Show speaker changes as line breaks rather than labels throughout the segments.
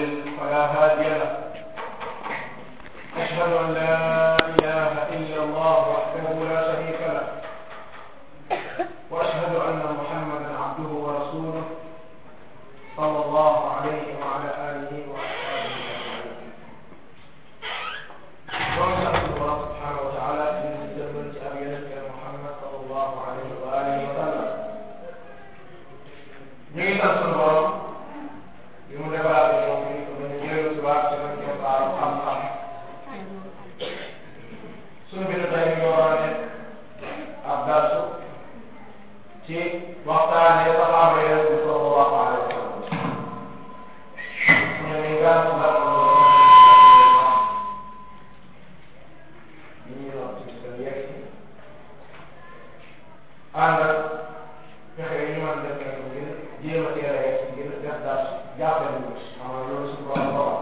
يضلل فلا هادي له أشهد أن لا إله إلا الله وحده لا شريك له وأشهد أن محمدا عبده ورسوله صلى الله عليه وعلى آله وأصحابه أجمعين. ونسأل الله سبحانه وتعالى أن يجزل أبينا محمد صلى الله عليه وآله وسلم. ñi sant sunu borom bi mu defaraat ñoom ñu ko ñu jëlu ci waat ci ñu ko baaru xam-xam sunu bi tay ñu war a def ab darsu ci waxtaane saxaaba yi sallallahu alayhi wa sallam ñu ngi gàtt ndax ñu wax ci seen yegg ànd ak fexe yi ñu mën def ngir jéem a teel a yegg ngir def daal jàppale ñu amal loolu suñu borom borom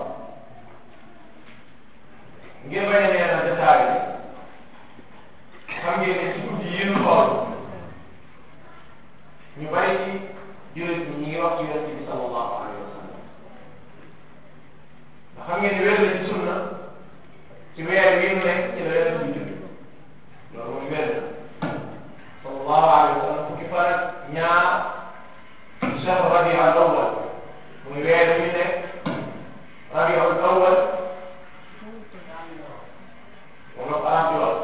ngir bañ a neena détail yi xam ngeen ne ci guddi yi ñu xool ñu bari ci jullit ñi ngi wax ci yonent bi sallallahu alayhi wa sallam ndax xam ngeen ne wér la ci sunna ci weer wi mu nekk ci la yonent bi judd loolu mooy wér la sallallahu alayhi wa sallam fukki fan ak ñaar shahr rabiul awwal muy weer wi ñu nekk rabiul awwal wala arab bi lool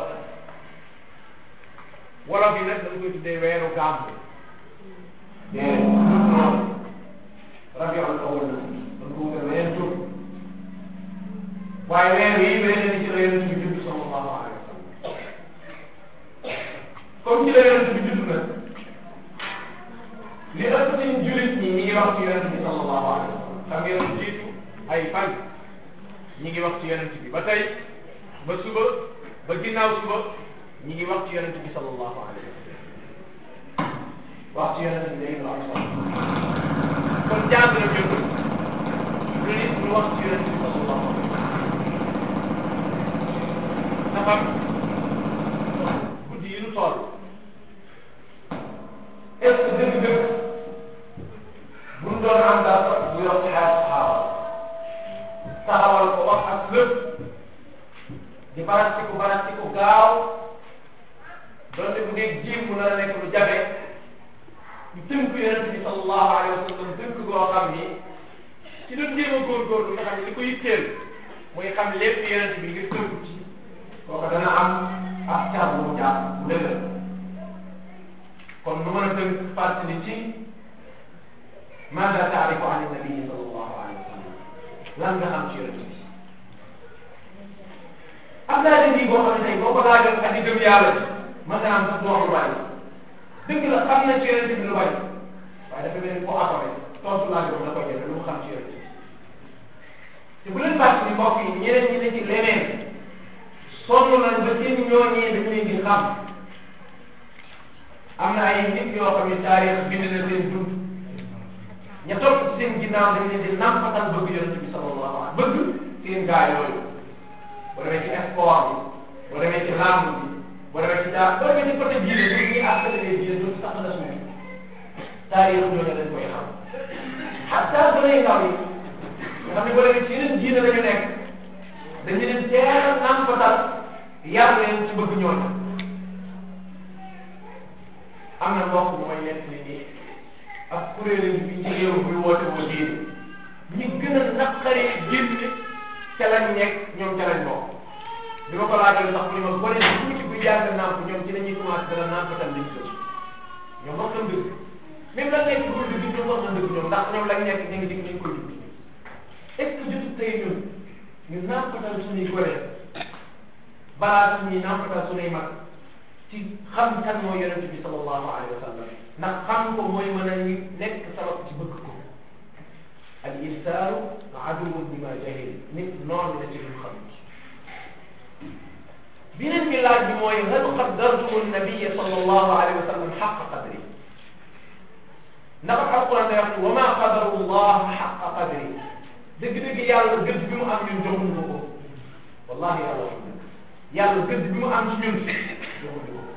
wolof yi nag dañu koy tuddee weeru gàmmu déedéet noonu rabiul awwal la dañ ko wutal weneen tur waaye weer yi weer ni ci la yonent bi judd sallallahu alayhi wa sallam comme ci la yonent bi judd nag li ëpp ci jullit ñi ñi ngi wax ci yonent bi sallallahu alayhi wa sallam xam ngeen jiitu ay fan ñi ngi wax ci yonent bi ba tey ba suba ba ginnaaw suba ñi ngi wax ci yonent bi sallallahu alayhi wa sallam wax ci yonent bi léegi lu am solo kon jàng na jënd lu nit ñu wax ci yonent bi sallallahu alayhi wa sallam dafa guddi yi nu toll est ce que dëgg-dëgg bu ñu doon am dara bu yor ci xaar saxaaba taxawal ko wax ak lépp di baratiku gaaw donte bu nekk jiw mu nar a nekk lu jafe ñu tënk yonent bi sallallahu alayhi wa sallam tënk goo xam ni ci doon jéem a góorgóorlu nga xam ne li ko yitteel mooy xam lépp yonent bi ngir tënk ci kooku dana am ak car bu mu jàpp bu dëgër kon nu mën a tënk fàttali ci maada taarifu an nabii sallallahu alayhi wa sallam lan nga xam ci yonent bi am naa ne nii boo xam ne tey boo ko laajoon ak di gëm yàlla ci mën nga am sax du wax lu bari dëgg la xam na ci yonent bi lu bari waaye dafa mel ni boo atome tontu laaj boobu da koy jafe lu mu xam ci yonent bi te bu leen fàttali mbokk yi ñeneen ñi ne ci leneen sonn nañ ba seen ñooñee dañu leen di xam am na ay nit yoo xam ne taarix bind na seen dund ña topp ci seen ginnaaw dañ leen di nampatal bëgg yonent bi sallallahu alayhi bëgg seen gaa yooyu boo demee ci sport bi boo demee ci lamb bi boo demee ci daa boo demee ci côté diine bi ñuy askanale diine dootu sax na suuf taarix ñooñu dañ koy xam xataa ba lay ndaw yi nga xam ne boo demee ci yeneen diine la ñu nekk dañu leen teel a nampatal yar leen ci bëgg ñooñu am na mbokk bu may nekk ni nii ak kuréel bi ci réew bi woote woo diine ñi gën a naqaree génn ca lañ nekk ñoom ca lañ bokk bi ma ko laajal sax ni ma bone tuuti bu yàgg nàmp ñoom ci la ñuy commencé dana nàmpatal liñ gëm ñoom wax na dëgg même la nekk bu dëgg ñoom wax na dëgg ñoom ndax ñoom lañ nekk ñu ngi dig nañ koy dugg est ce que jotu tey ñun ñu nàmpatal suñuy gone balaa suñuy nàmpatal suñuy mag ci xam kan mooy yonent bi sallallahu alayhi wa sallam ndax xam ko mooy mën a nekk sabab ci bëgg ko al insanu aduwwun lima jahil nit noonu la ci lu xam beneen bi laaj bi mooy hal qaddartum nabiyya sallallahu alayhi wa sallam xaqa qadri ndax alquran day wax wa ma qadaru llah xaqa qadri dëgg-dëgg yàlla gëdd bi mu am ñun joxuñu ko ko wallahi yàlla wax dëgg yàlla gëdd bi mu am ci ñun joxuñu ko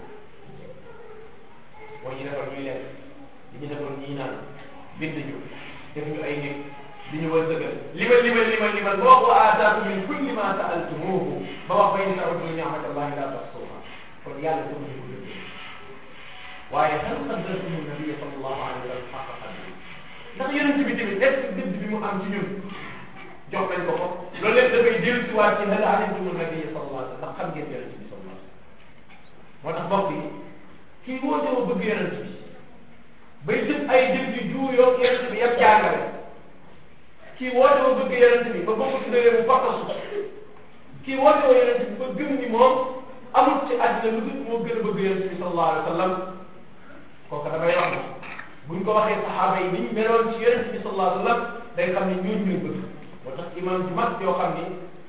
mooy ñu defal ñuy lekk di ñu defal ñuy naan bind ñu def ñu ay nit di ñu wërsëgal limal ba wax wa aataakum min kulli ma sa'altumuuhu ba wax fa in ta'uddu ni'matallahi la tuhsuha kon yàlla dama ñu ko dëgg waaye hal qaddartumu nabiyya sallallahu alayhi wa sallam haqqa qadrihi ndax yonent bi tamit est-ce que gëdd bi mu am ci ñun jox nañ ko ko loolu lépp dafay dellu si waat ci hal alimtumu nabiyya sallallahu alayhi wa sallam ndax xam ngeen yonent bi sallallahu alayhi wa sallam moo tax mbokk yi kii woote ma bëgg yonent bi bay jëf ay jëf yu juuyoo yonent bi yëpp jàngale kii woote ma bëgg yonent bi ba bokk ci dëgg mu fakkasu kii woote ma yonent bi ba gëm ni moom amul ci àddina lu dul moo gën a bëgg yonent bi sallallahu alayhi wa sallam kooku damay wax buñ ko waxee saxaaba yi niñ meloon ci yonent bi sallallahu alayhi wa sallam day xam ne ñun ñuy bëgg moo tax imam ju mag yoo xam ni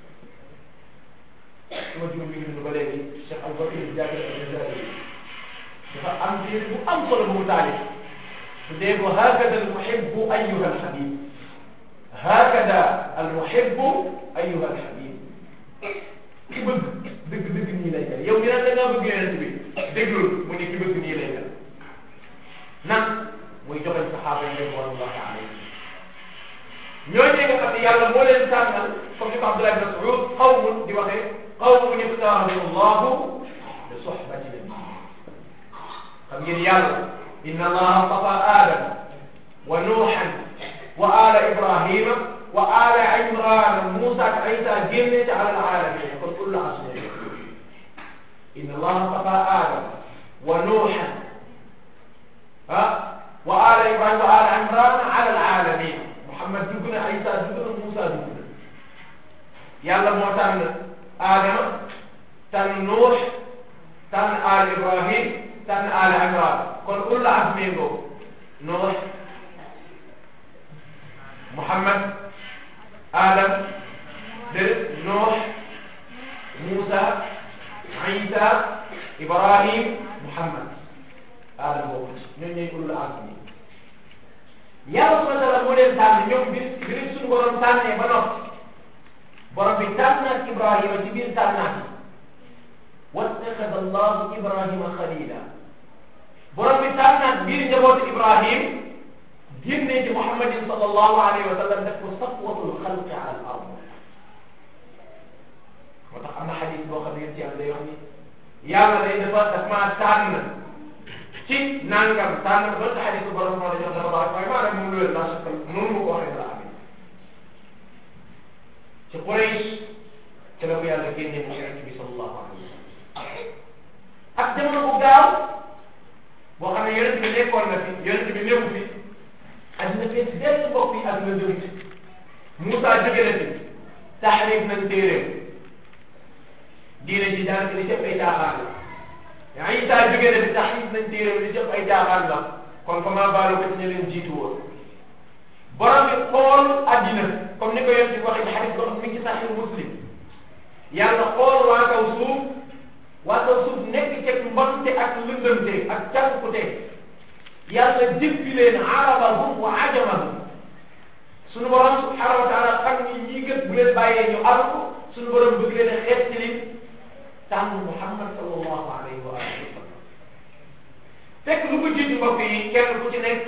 suma jum mi ngi dund ba léegi Cheikh Aboubacar Diagne al-Jazari dafa am téere bu am solo bu mu taalif tuddee ko hakada al-muhibbu ayyuha al-habib hakada al-muhibbu ayyuha al-habib ki bëgg dëgg nii lay mel yow ñu naan da ngaa bëgg yonent bi déglul mu ne ki bëgg nii lay mel nan muy joxe saxaaba yi ridwanullahi alayhim ñooñu nga xam ne yàlla moo leen tànnal comme ni ko Abdullah ibn Mas'ud qawmun di waxee qawmun ixtaarahum Allahu li suhbati nabi xam ngeen yàlla inna allaha stafa Aadama wa Nuuhan wa ala Ibrahima wa ala Imran Muusa ak Isa génne ci ala alamin kon kullu asli inna allaha stafa Aadama wa Nuuhan wa ala Ibrahima wa ala Imran ala alamin Muhammad dugg na Isa dugg na Muusa dugg na yàlla moo tànn Aadama tànn Nuux tànn ala Ibrahim tànn ala Imran kon ulul azmi ngoo Nuux Muhammad Adam de Nuux Muusa Isa Ibrahim Muhammad Adam boobu ñooñu ñooy ulul azmi yàlla subhanahu wa taala moo leen tànn ñoom bi leen suñu borom tànnee ba noppi borom bi tànnaat Ibrahima ci biir tànnaat wattaxada Allahu Ibrahima xalila borom bi tànnaat biir njabootu Ibrahim génnee ci Muhammadin sallallahu alayhi wa sallam def ko safwatul xalqi ala al ard moo tax am na xadis boo xam ne yéen ci am day wax ni yàlla day daf maa tànn ci nangam tànn ba nga xadisu borom moo la jox dafa baax waaye maanaam moom loolu laa soxla noonu ma ko waxee la amee ci Quraysh ci la ko yàlla génnee mu yonent bi sallallahu alayhi wa sallam ak jamono bu gaaw boo xam ne yonent bi nekkoon na fi yonent bi néew fi adduna fees benn bopp yi adduna dëgg Moussa jóge na fi taxrif nañ téeréem diine ji daanaka li cëpp ay caaxaan la Isa jóge na fi taxrif nañ téeréem li cëpp ay caaxaan la kon comment baalu ko ci ñu leen jiitu woon borom bi xool addina comme ni ko yonent bi waxee ci xadis boo xam mi ngi ci Sahih Muslim yàlla xool waa kaw suuf nekk ci mbonte ak lëndëmte ak cànkute yàlla jëppi leen arabahum wa ajamahum sunu borom subhanahu wa taala xam ni ñii gët bu leen bàyyee ñu arko sunu borom bëgg leen a xeet ci li tànn Muhammad sallallahu alayhi wa alihi wa sallam fekk lu ko jiitu mbokk yi kenn ku ci nekk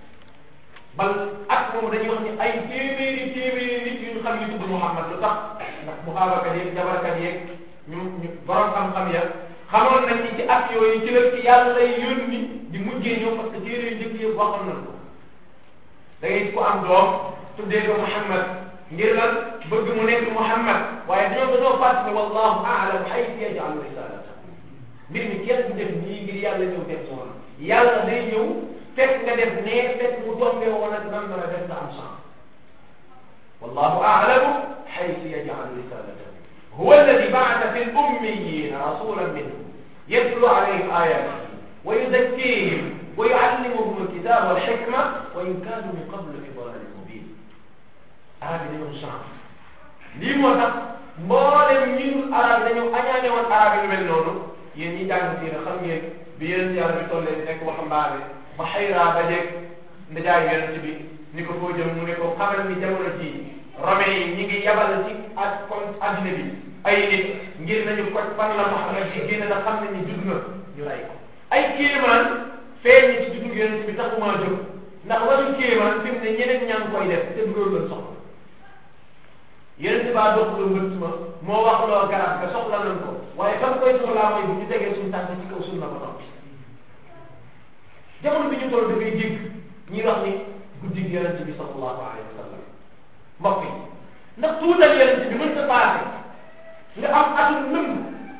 bal ak moom dañuy wax ni ay téeméeri nit yu ñu xam ni tudd Muhammad lu tax ndax muxaabakat yeeg jabarkat yeeg ñu borom xam-xam ya xamoon nañ ni ci at yooyu ci la ci yàlla lay yónni di mujjee ñëw parce que téere yu njëkk yëpp waxoon nañ ko da ngay ko am doom tuddee ko Muhammad ngir lan bëgg mu nekk Muhammad waaye dañoo fàttali wallahu a'lam haythu yaj'alu risalata mbir mi kenn du def nii ngir yàlla ñëw def noonu yàlla day ñëw fekk nga def nee fekk mu tombé woon ak nan la def nga am chance wallahu a'lamu haythu yaj'alu risalata huwa alladi ba'atha fi al-ummiyina rasulan minhum yatlu alayhim ayatihi wa yuzakkihim wa yu'allimuhum al-kitaba wal hikma wa in kanu min qablu fi dalalin mubin arab yi dañoo chance lii moo tax mboolem ñun arab dañoo añaane woon arab yi ñu mel noonu yéen ñi jàng siira xam ngeen bi yonent yàlla bi tollee nekk waxambaane ba xayraa ba jeeg ndajaay yonent bi ni ko foo jëm mu ne ko xamal ni jamono ji romain yi ñi ngi yabal ci ak kon addina bi ay nit ngir nañu ko fan la Muhammad bi génn na xam ne ni judd na ñu rey ko ay kéemaan feeñ ci juddu yonent bi taxumaa jóg ndax wàllu kéemaan fi mu ne ñeneen ñaa ngi koy def te du loolu la soxla yeneen baa dox lu mbëtt ma moo wax loo garab ga soxla nañ ko waaye fan koy soxlaa mooy bu ñu tegee suñu tànk ci kaw suñu na ko noppi jamono bi ñu toll dafay dégg ñuy wax ni guddi gi yonente bi sallallahu alayhi wa sallam mbokk yi ndax tuutal yonente bi mën ta passé nga am atum nëmb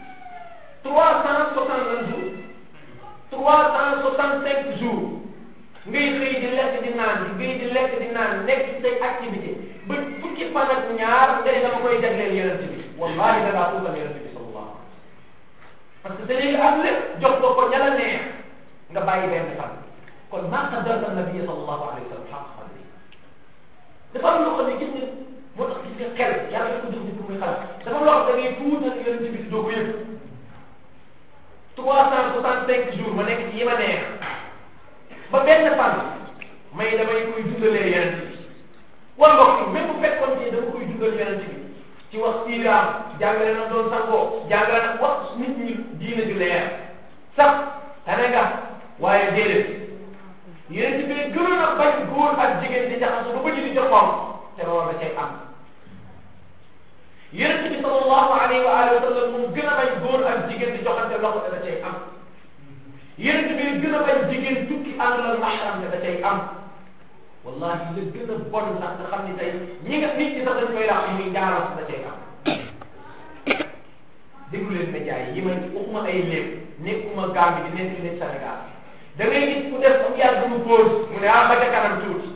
360 jours 365 jours ngay xëy di lekk di naan di ngay di lekk di naan nekk ci say activité ba fukki fan ak ñaar nga ne dama koy jagleel yonente bi wallahi da ngaa tuutal yonente bi sallallahu alayhi wa sallam parce que da léegi am lépp jox ko ko ña la neex nga bàyyi benn fan kon maa qaddarta nabiya sallallahu alayhi wa sallam xaq qadri dafa am loo xam ne gis nga moo tax gis nga xel yàlla dafa ko jox nit ku muy xalaat dafa am loo xam da ngay tuutal yonente bi doo ko yëg 365 jours ma nekk ci yi ma neex ba benn fan may damay koy dundalee yonente bi wala mbokk yi même bu fekkoon ne dama koy dundal yonente bi ci wax siiraam jàngale na doon sangoo jàngale na wax nit ñi diina ju leer sax tane nga waaye déedéet yonente bi gënoon a bañ góor ak jigéen di jaxasu ba bëgg di joxoon te loolu da cay am yonente bi sallallahu alayhi wa alihi wa sallam moom gën a bañ góor ak jigéen di joxante loxo te da cay am yonente bi gën a bañ jigéen tukki àndal mahram te da cay am wallahi la gën a bon sax nga xam ni tey ñi nga nit ñi sax dañ koy wax muy njaaram da cay am déglu leen média yi may waxuma ay léeb nekkuma Gambie di nekk nekk Sénégal da ngay gis ku def am yàlla mu pause mu ne ba ca kanam tuuti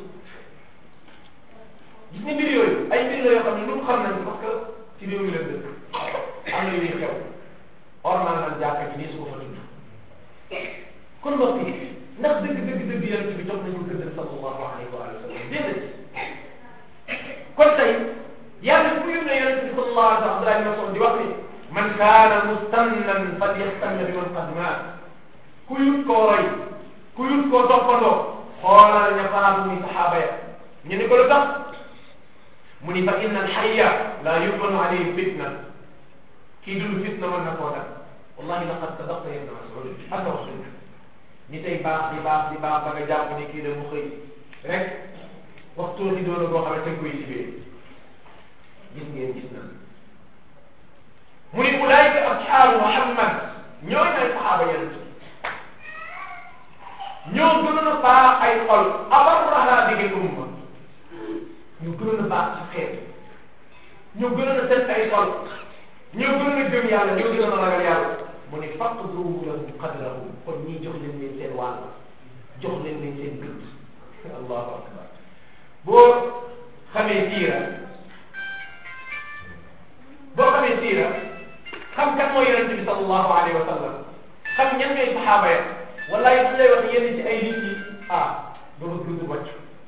gis ni mbir yooyu ay mbir la yoo xam ne lu mu xam nañ parce que ci réew mi la dëkk am na yuy xew ormal nañ jàkka ji nii su ko fa dund kon mbokk yi ndax dëgg yonent bi jox nañu gëddal sallallahu alayhi wa sallam déedéet kon tey yàlla fu yëm ne yonent bi sallallahu alayhi wa sallam Abdullah ibn Mas'ud di wax ni man kaana mustannan falyastanna bi man qad maat ku yut koo roy ku yut koo toppandoo xoolal ña faatu ni saxaaba ya ñu ni ko lu tax mu ni fa inna alxayya la yubanu alayhi fitna kii dund fitna mën na koo def wallahi laqad sadaqta ya ibn Mas'ud ak wax dëgg ni tey baax di baax ba nga jàpp ni kii de mu xëy rek waxtu di doon boo xam ne teg koy sibee gis ngeen gis na mu ni ulaayika ashaabu Muhammad ñooy ay saxaaba yonent ñoo gënoon a baax ay xol abarraha bihi umma ñoo gënoon a baax ci xeet ñoo gënoon a set ay xol ñoo gënoon a gëm yàlla ñoo gënoon a ragal yàlla mu ne faqduru lahum qadrahum kon ñii jox leen leen seen wàll jox leen leen seen gëdd allahu akbar boo xamee siira xam kan mooy yonente bi sallallahu alayhi wa sallam xam ñan ñooy saxaaba ya wallahi su lay wax yenn ci ay nit yi doo ko dund wàcc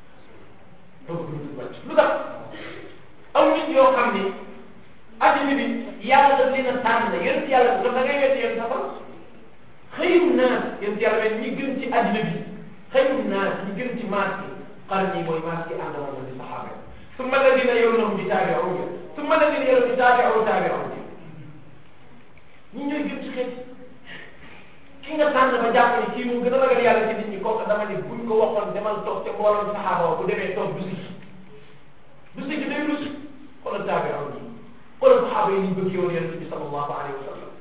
lu tax aw nit yoo xam ni adduna bi yàlla daf leen a tànn yonent yàlla da ngay wet yéen safar xëyum naas yonent yàlla men ñi gën ci adduna bi xëyum naas ñi gën ci maas yi qarni mooy maas yi ànd moom di saxaaba yi summa alladina yalunahum bi taabi'uun summa alladina yalunahum bi taabi'uun ñi ñooy gën ci xeet ki nga tànn ba jàpp ni kii mu gën a ragal yàlla ci nit ñi kooku dama ne buñ ko waxoon demal toog te mbooloon saxaaba bu demee toog du si day rus xoolal taabi'uun yi xoolal saxaaba yi ñu bëgg yoon yonent bi sallallahu alayhi wa sallam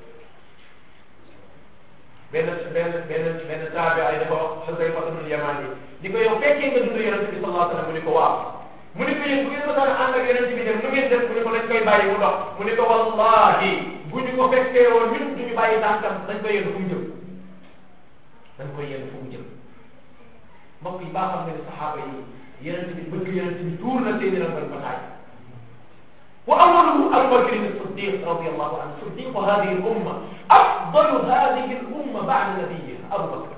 benn taabi'a yi dafa wax Xuzayfa ibn Yamani di ko yow fekkee nga dund yonent bi sallallahu alayhi wa sallam mu ni ko waaw mu ni ko yéen bu ngeen ma daan ànd ak yonent bi dem nu ngeen def mu ni ko dañ koy bàyyi mu dox mu ni ko wallahi bu ñu ko fekkee woon ñun duñu bàyyi tànkam dañ koy yéen fu mu jëm mbokk yi baa xam nga ne saxaaba yi yonent bi bëgg yonent bi tuur na seeni rangoñ bataay وأوله أبو بكر الصديق رضي الله عنه صديق هذه الأمة أفضل هذه الأمة بعد نبيها أبو بكر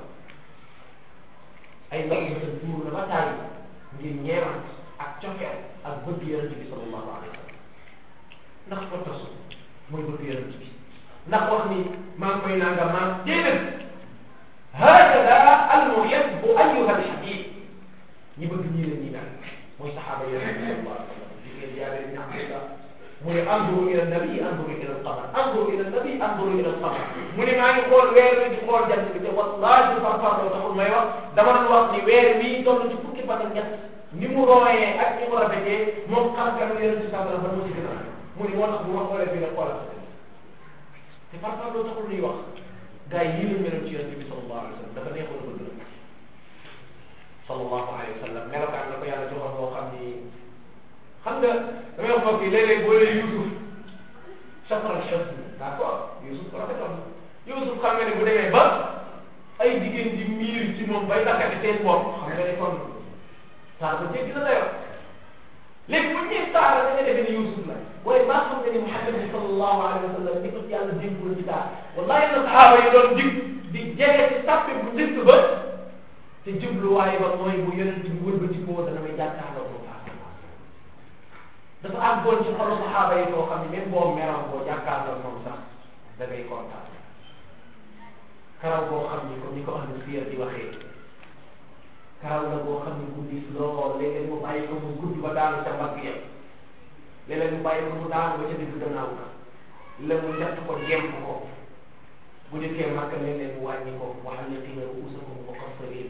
أي لقد تدور متى من نعمة أكتفع البكر النبي صلى الله عليه وسلم نخبر تصل من البكر النبي نخبرني ما بيننا ما جبل هكذا المحب أيها الحبيب يبقى نيل النيل مو صحابة النبي صلى الله عليه وسلم mu ne anduru ila nabi anduru ila alqamar anduru ila nabi anduru ila alqamar mu ne maa ngi xool weer wi di xool jant bi te wallahi farfarloo taxul may wax dama doon wax ni weer wi toll ci fukki fan ak ñett ni mu rooyee ak ni mu rafetee moom xam-xam yonent bi sallallahu alayhi wa sallam moo ci gën a mu ne moo tax bu ma xoolee fii rek xoolal te farfarloo taxul ñuy wax gars yi yii la meloon ci yonent bi sallallahu alayhi wa sallam dafa neexoon a bëgg sallallahu alayhi wa sallam melokaan la ko yàlla joxoon boo xam ni xam nga damay wax mbokk yi léeg-léeg boo lee Youssouf chafral chef d'accord Youssouf ko rafetoon Youssouf xam nga ne bu demee ba ay jigéen di miir ci moom bay takkati seen bopp xam nga ne kon saa ko jéggi na la yor léegi bu ñuy saara da nga defee ni Youssouf la waaye baa xam nga ni Muhammad sallallahu alayhi wa sallam ni ko yàlla dénkul ci daal wallahi na sahaaba yi doon dig di jege ci sàppe bu njëkk ba te jubluwaay ba mooy bu yonent bi wëlbati ko dana may jàkkaarloo ko dafa àggoon ci xolu saxaaba yi koo xam ne même boo meroon boo jàkkaarloo moom sax da ngay kontaan karaw boo xam ni comme ni ko ahlu siyar di waxee karaw la boo xam ni guddi lool léeg-léeg mu bàyyi ko mu gudd ba daanu ca mbagg ya léeg-léeg mu bàyyi ko mu daanu ba ca digg gannaaw ka la mu natt ko jéem ko bu dëkkee màkk léeg-léeg mu wàññi ko waxal ne tina ruusakum wa qassariin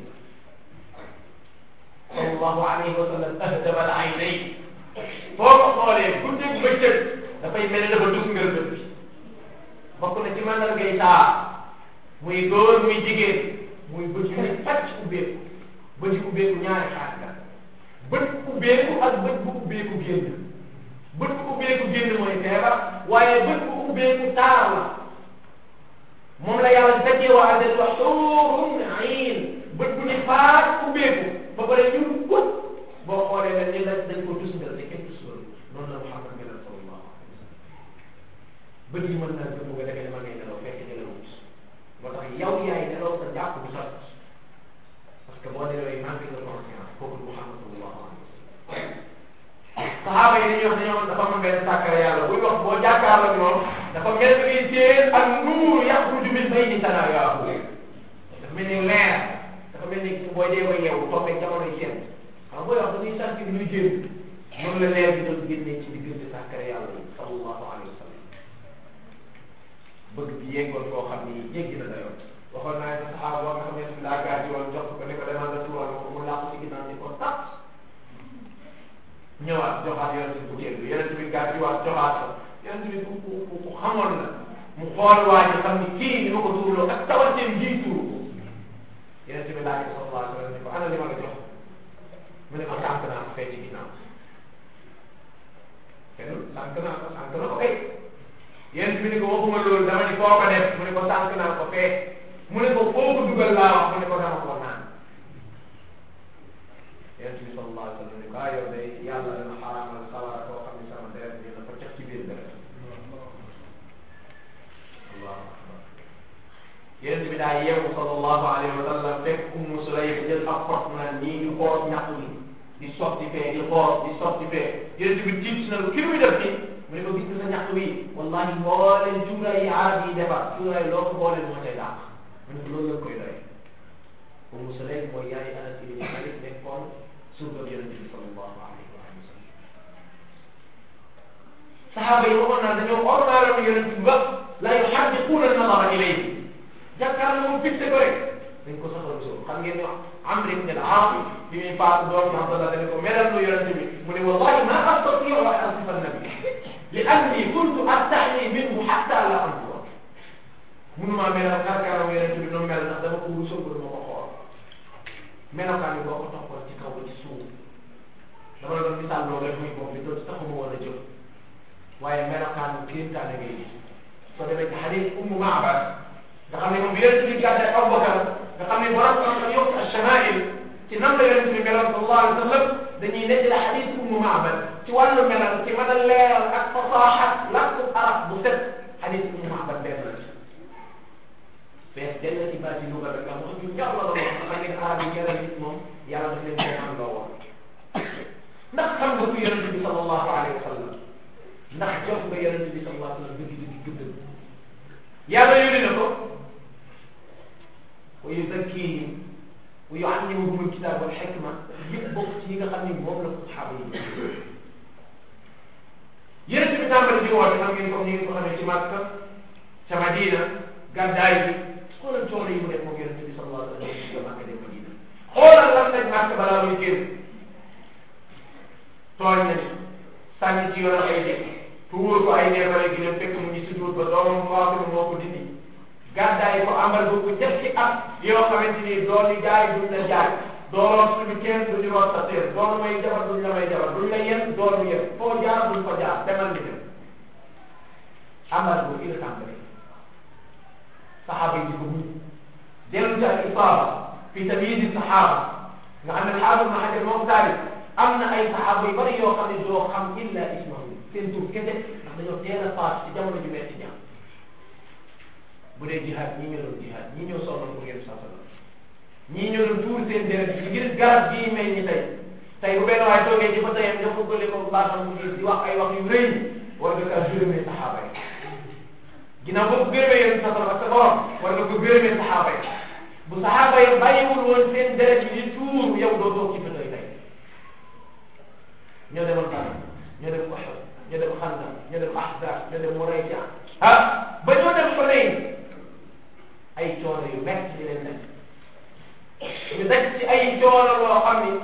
sallallahu alayhi wa sallam ahdaba al aynayn foo ko xoolee guddeeg bëccëg dafay mel ne dafa dus ngër bët bi bokk na ci mandargay saa muy góor muy jigéen muy bët yu ne pàcc ubbeeku bët yu ubbeeku ñaari xaaj la bët ubbeeku ak bët bu ubbeeku génn bët bu ubbeeku génn mooy feebar waaye bët bu ubbeeku taar la moom la yàlla dajee waa àddina wax xuurun ayn bët bu ne faat ubbeeku ba pare ñun gut boo xoolee la ni la dañ ko tus ngal te kenn tus loolu noonu la Muhammad melal sallallahu alayhi wa sallam bët yi mën naa gëm nga defee ma ngay nelaw fekk nelawut moo tax yow yaay nelaw sa jàpp bu sot parce que boo nelawee manqué de conscience kooku Muhammad sallallahu alayhi wa sallam saxaaba yi dañuy wax dañoo dafa am benn sàkkare yàlla buy wax boo jàkkaarloo ak moom dafa mel ni seen ak nuur yaxruju min bayni sanaayahu dafa mel ni leer dafa mel ni boo dee ba yeewu tombé jamono yi seen xam nga wax dañuy sant bi luy génn noonu la leer bi doon génnee ci diggante sàkkare yàlla yi sallallahu alayhi wa sallam bëgg bi yeggoon koo xam ni jéggi na dayoo waxoon naa ne saxaaba boo nga xam ne daa gaaji woon jox ko ne ko demal nga tuural ko mu làqu ci ginnaaw ni ko tax ñëwaat joxaat yonent bi butéel bi yonent bi gaajiwaat joxaat ko yonent bi ku xamoon la mu xool waa ji xam ni kii ni ma ko tuurloo ak tawateem ji tuuru yonent bi laaj ko sallallahu alayhi wa sallam ne ko ana li ma la jox mu ne ko sànq naa ko fee ci ginnaaw kenn sànq naa ko kay yéen bi ni ko waxuma loolu dama ni foo ko def mu ne ko sànq naa ko fee mu ne ko foo ko dugal laa wax mu ne ko dama ko naan yéen bi sallallahu alayhi wa sallam ne ko ah yow de yàlla dana xaraamal sawara koo xam ne sama deret bi dafa cax ci biir deret allahu akbar yéen bi daa yeewu sallallahu alayhi wa sallam fekk Ummu Sulaym jël ab pot naan nii di xoos ñàkk bi di sotti fee di xoos di sotti fee yéen bi tiit na lu kii muy def nii mu ne ko gis nga sa ñàkk wi wallahi mbooleen cuuraay yi arab yi defar cuuraay loo ko booleen moo cay dàq mu ne ko loolu la koy doy Ummu Sulaym mooy yaay Anas ibn Malik nekkoon surga yonent bi sallallahu alayhi wa sallam sahaaba yi waxoon naa dañoo ornaaloon yonent bi ba la yuhaddiquuna an-nazara ilayhi jàkkaarloo moom fixé ko rek dañ ko soxla soo xam ngeen ne Amr ibn al-Aas bi muy faatu doom ci Abdallah dañ ko melal lu yonent bi mu ne wallahi ma astati'u an asifa an-nabi li anni kuntu astahi minhu hatta la anzura mënumaa melal karkaram yonent bi noonu mel ndax dama ko wul sóobu dama ko xool melokaan yi boo ko toppoon ci kaw ba ci suuf dama la doon misaal loolu rek muy bopp bi doon taxuma woon a jóg waaye melokaan bu kéemtaane ngay gis soo demee ci hadith Ummu Ma'bad nga xam ne moom yonent bi gàddaay Abubakar nga xam ne borom xam yokk ash-shamaa'il ci nan la yonent bi meloon sallallahu alayhi wa sallam dañuy nekk la hadith Ummu Ma'bad ci wàllu melal ci mën a leeral ak fasaaxa làkku arab bu set hadith Ummu Ma'bad benn la ci fees dell ci baati luga rek am wax ju ñor la doon wax xam ngeen arab yi ñeral nit moom yàlla daf leen ko am loo woon ndax xam nga ku yonent bi sallallahu alayhi wa sallam ndax jox nga yonent bi sallallahu alayhi wa sallam dëgg gëddëm yàlla yónni na ko wa yuzakkihim wa yuallimuhum alkitab wal hikma yëpp bokk ci yi nga xam ni moom la ko saxaaba yi yonent bi tàmbali di woote xam ngeen comme ni ngeen ko xamee ci Makka ca Madina gàddaay bi xoolal coono yi mu def moom yonente bi sallallahu alayhi wa sallam ci Makka dem Madina xoolal lan lañ Makka balaa muy génn tooñ nañu sànni ci yoonam ay dëkk tuur ko ay neefare gi leen fekk mu ngi sujjóot ba doomam Fatima moo ko dindi gàddaay ko amal ba ko ñetti at yoo xamante ni doon di jaay duñ la jaay dooloon suñu kenn duñu root sa teer doonu may jabar duñ la may jabar duñ la yen doonu yen foo jaar duñ ko jaar demal ni dem amal ko fii la tàmbali saxaaba yi di ko muñ dellu ci al isaaba fi tamyiz saxaaba nga xam ne xaafis na xajar moom taalif am na ay saxaaba yu bari yoo xam ne doo xam illa ismahu seen tur kese ndax dañoo teel a faat ci jamono ju metti ñaam bu dee jihaad ñii ñoo doon jihaad ñii ñoo sonal pour yéen saa sallam ñii ñoo doon tuur seen deret yi ngir garab gii mel ni tey bu benn waay toogee ci fa tayam nga fëggale ko baaxam mu di wax ay wax yu rëy war nga kaa gërëmee saxaaba yi ginnaaw boo ko gërëmee yéen saa sallam ak sa borom war nga ko gërëmee saxaaba yi bu saxaaba yi bàyyiwul woon seen deret yi di tuur yow doo toog ci fa tey ñoo demoon Badar ñoo dem Uhud ñoo dem Xandaq ñoo dem Ahzab ñoo dem Murayja ba ñoo dem Hunayn ay coono yu metti leen nekk ñu daj ci ay coono loo xam ni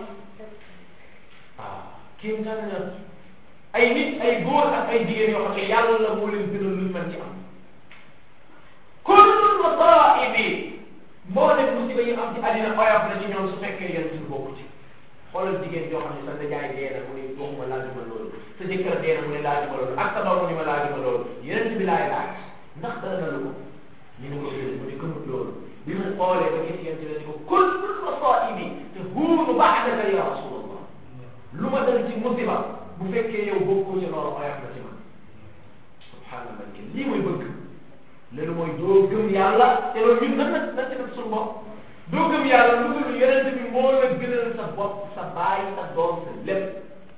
kii nga xam ne ay nit ay góor ak ay jigéen yoo xam ne yàlla moo leen gënal luñ mën ci am kullul masaa'ibi moo def musiba yi am ci àddina oyof na ci ñoom su fekkee yéen suñu bokku ci xoolal jigéen yoo xam ne sa dajaay dee na mu ne waxuma laajuma loolu sa jëkkër dee na mu ne laajuma loolu ak sa doom mu ne ma laajuma loolu yeneen bi laay laaj ndax dara na lu ko ñu ne ko déedéet mu ne gëmut loolu bi mu xoolee ba gis yéen ne ko kullul masaa'ibi tahuunu ba'daka ya rasulallah lu ma dal ci musiba bu fekkee yow bokkoo ci loolu oyof na ci man subhanallah lii mooy bëgg loolu mooy doo gëm yàlla te loolu ñun nan ci def suñu bopp doo gëm yàlla lu dul yonent bi moo la gënal sa bopp sa baay sa doom sa lépp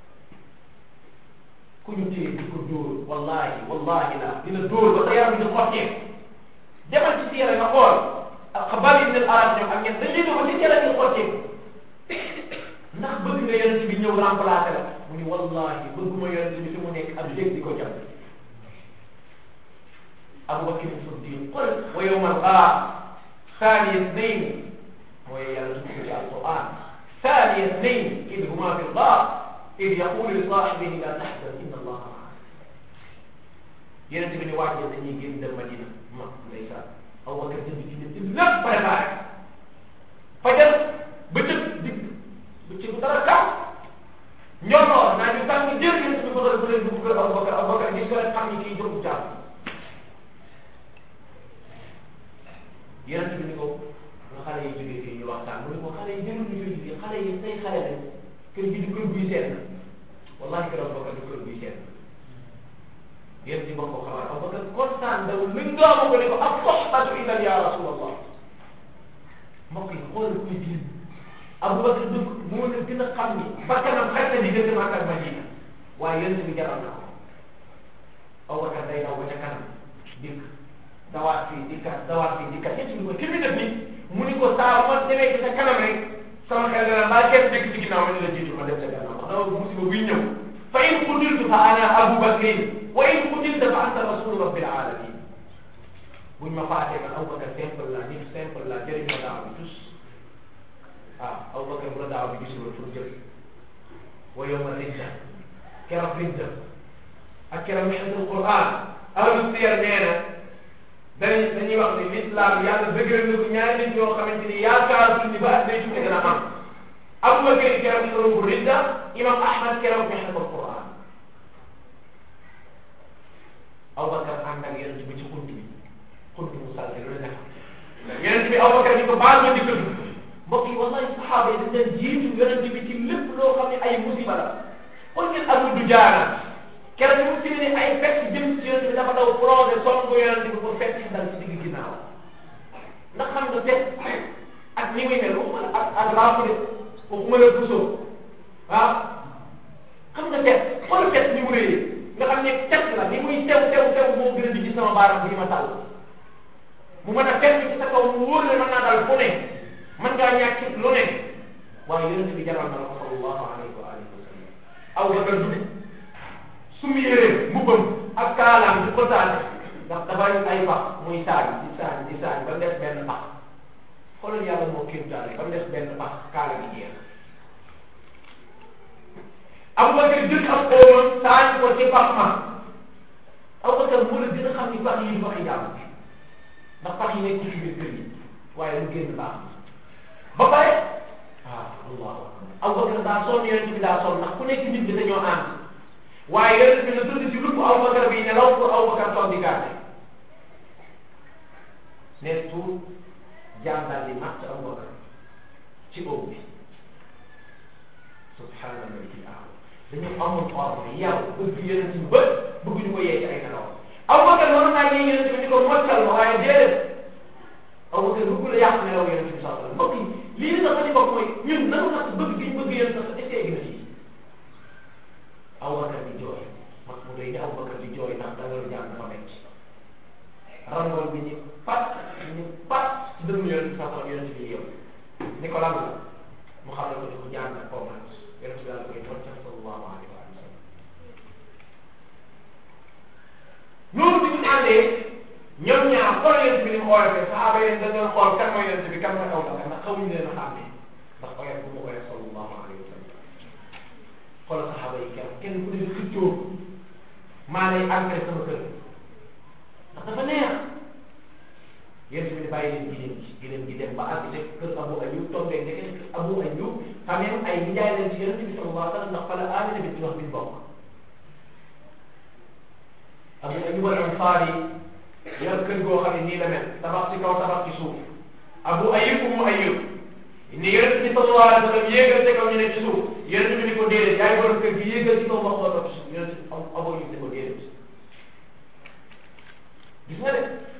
ku ñu téye di ko dóor wallahi la dina dóor ba sa yaram di xottee demal ci siira nga xool Xabaab ibn al-Arat ñoom ak ñett dañ leen wax ci siira di xottee ndax bëgg nga yonent bi ñëw remplacé la mu ni wallahi bëgguma yonent bi fi mu nekk ab léegi di ko jàpp Abu Bakr as-Siddiq qul wa yawma al-ghaar ثاني اثنين وهي في القرآن ثاني اثنين إذ هما في الغار إذ يقول لصاحبه لا تحزن إن الله معنا ينتبه لواحد يدني جيم دم مدينة ما ليس أو بكر تبي لا برباك فجر بتشوف تركع نيومو نانيو تاني جير ينتبه بدل أبو بكر جيسكر كامي كي يجوم جام yonent bi ni ko xale yi jógee fii ñu waxtaan mu ne ko xale yi jëlul ñu jógee fii xale yi say xale lañ kër gi du kër buy seet na wallahi kër Abubakar du kër buy seet na yonent bi ko xabaar Abubakar kontaan daw lëngaamu ko ne ko ak soxbatu idan ya rasulallah mbokk yi xoolal kuy diin Abubakar du moo la gën a xam ni bakkanam xel na diggante Makka ak Madina waaye yonent bi jaral na ko Abubakar day daw ba ca kanam dikk dawaat fii dikkaat ñett ñu ko ki mi def ni mu ni ko saa ma demee ci sa kanam rek sama xel dana mbaa kenn dëkk ci ginnaaw ma ne la jiitu ma dem sa gannaaw ndax dama musiba buy ñëw fa in qutiltu fa ana Abu Bakrin wa in qutilta fa anta rasulu rabbil alamin buñ ma faatee man Abu Bakar simple la nit simple la jëriñ ma daaw bi tous Abu Bakar bu la daaw bi gisul pour jël wa yawma ridda keroog ridda ak keroog mihnatul Quran ahlu siyar nee na dañuy wax ni l'islam yàlla dëgëral na ko ñaari nit ñoo xamante ni yaakaar suñu ba ak day tukki dana am Abu Bakar keroog keroog bu ridda imam Ahmad keroog mihnatul Quran Abu Bakar ànd ak yonent bi ci xunt mu sàlle loolu nekk yonent bi Abu Bakar ni ko baal ma dikkal mbokk yi wallahi saxaaba yi dañ leen jiitu yonent bi ci lépp loo xam ne ay musiba la kon ngeen Abu Dujaana keroog mu siri ni ay fekk jëm ci yonent bi dafa daw projet songu yonent bi pour fekk dal ci digg ginnaaw ndax xam nga fekk ak ni muy mel waxuma la ak rafet waxuma la puso xam nga fekk xool fekk ni mu réyee nga xam ne fekk la ni muy tew moo gën a di ci sama baaram bu ñu ma tàll mu mën a fekk ci sa kaw mu wóor la mën naa daal fu ne mën ngaa ñàkk lu ne waaye yonent bi jaral na la ko sallallahu alayhi wa alihi wa sallam Abu Bakar du sumi yére mbubbam ak kaalaam di ko taate ndax dafa ay pax muy saaj di saaj ba def benn pax xoolal yàlla moo kéemtaane ba def benn pax kaala gi jeex Abubakar jël ab oomam saaj ko ci pax ma Abubakar moo la gën a xam ni pax yi pax yi jàmm ndax pax yi nekk ci biir kër yi waaye lu génn baax ba pare allahu akbar Abubakar daa sonn yonent bi daa sonn ndax ku nekk nit bi dañoo ànd waaye yonent bi la tudd ci lupp Abubakar bi nelaw pour Abubakar toog di gàtte nees tuur jaam daal di màtt Abubakar ci óob bi subhaana maliki al dañu amul ordre yàlla bëgg yonent bi ba bëgguñu ko yee ci ay nelaw Abubakar noonu naa yee yonent bi ni ko moccal ma waaye déedéet Abubakar bëgg la yàq nelaw yonent bi sallallahu alayhi wasallam mbokk yi lii sax li bokk mooy ñun nanu nag bëgg gi ñu bëgg yonent sax essayé na fii Abubakar di jooy mag mu doy ni Abubakar di jooy ndax dangalu jàng dafa metti rangoon bi ñu pat ci dënnu yonent bi sallallahu yonent bi yow ni ko lan la mu xam ne ko di ko jàng ak koo mat yonent bi daal koy tontu sallallahu alayhi wa sallam loolu bi ñu àndee ñoom ñaar xool yonent bi ni mu oyofee saxaaba yi dañ doon xool kan mooy yonent bi kan mooy Abubakar ndax xamuñu leen a xàmmee ndax oyof bu mu oyof sallallahu alayhi wa sallam xoolal saxaaba yi kenn ku ne xëccoo maa lay engrais sama kër ndax dafa neex yonent bi bàyyi leen gileem gi dem ba àgg kër Abu Ayyub tombé ndeke Abu Ayyub famille ay nijaay leen ci yonent bi sallallahu alayhi wa sallam ndax fa la Amina bi ci wax bi bokk Abu Ayyub al-Ansari yor kër goo xam ne nii la mel tabax ci kaw tabax ci suuf Abu Ayyub mu Ayyub ni yonent bi sallallahu alayhi wa sallam yéegal ci kaw ñu ne ci suuf yonent bi ni ko déedéet yaay borom kër gi yéegal ci kaw wax ko topp ci suuf yonent bi Abu Ayyub ni ko déedéet gis nga de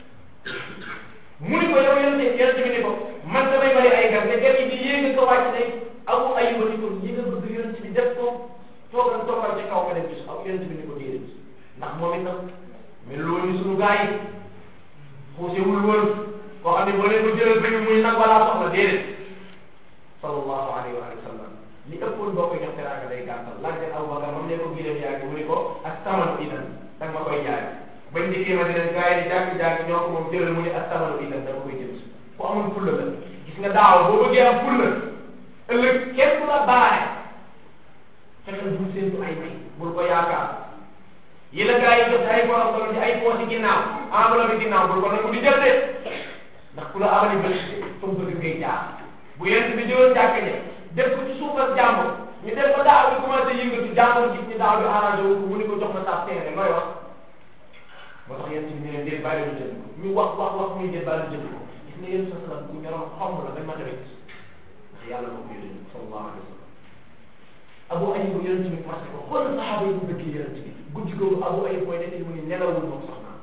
mu ni ko yow yonent bi ni ko man damay bari ay gan te gan yi di yéegal ko wàcc day Abu Ayyub ni ko ñi nga bëgg yonent bi def ko toogal ci kaw nga dem ci suuf yonent bi ni ko déedéet ndax moom itam mais loolu ni sunu gars yi xuusewul woon koo xam ne boo leen ko jëlal bi muy nag walaa soxla déedéet sallallahu alayhi wa sallam li ëppoon boo koy jox teraanga day gàttal laaj leen Abubakar moom ne ko gileem yaa ngi mu ni ko ak samanu itam da nga ma koy jaay bañ dikkee ma dinañ gars yi di jàkk ñoo ko moom jëlal mu ni ak samanu itam da nga koy jënd ku amul fulla la gis nga daaw boo bëggee am fulla ëllëg kenn du la baare fexeel bul séentu ay may bul ko yaakaar yi la gars yi jot ay borom doon ci ay poos yi ginnaaw enveloppe bi ginnaaw bul ko nag di jël de ndax ku la amali bëri fa mu bëgg ngay jaar bu yent bi jëloon jàkk ne def ko ci suufal jàmbur ñu def ko daaw bi commencé yëngatu jàmbur gis ni daaw bi arrangé wu ko mu ni ko jox ma saa teere looy wax moo tax yent bi ne leen déet bàyyi lu jënd ko ñu wax muy déet bàyyi lu jënd ko gis nga yéen sa salam ku ñoroon xomb la bañ ma tamit ndax yàlla moo ko yónni sallallahu alayhi wa sallam Abu Ayyub yonent bi parce que xool saxaaba yi bu bëgg yonent bi guddi googu Abu Ayyub mooy nekk mu ni nelawul moom soxnaam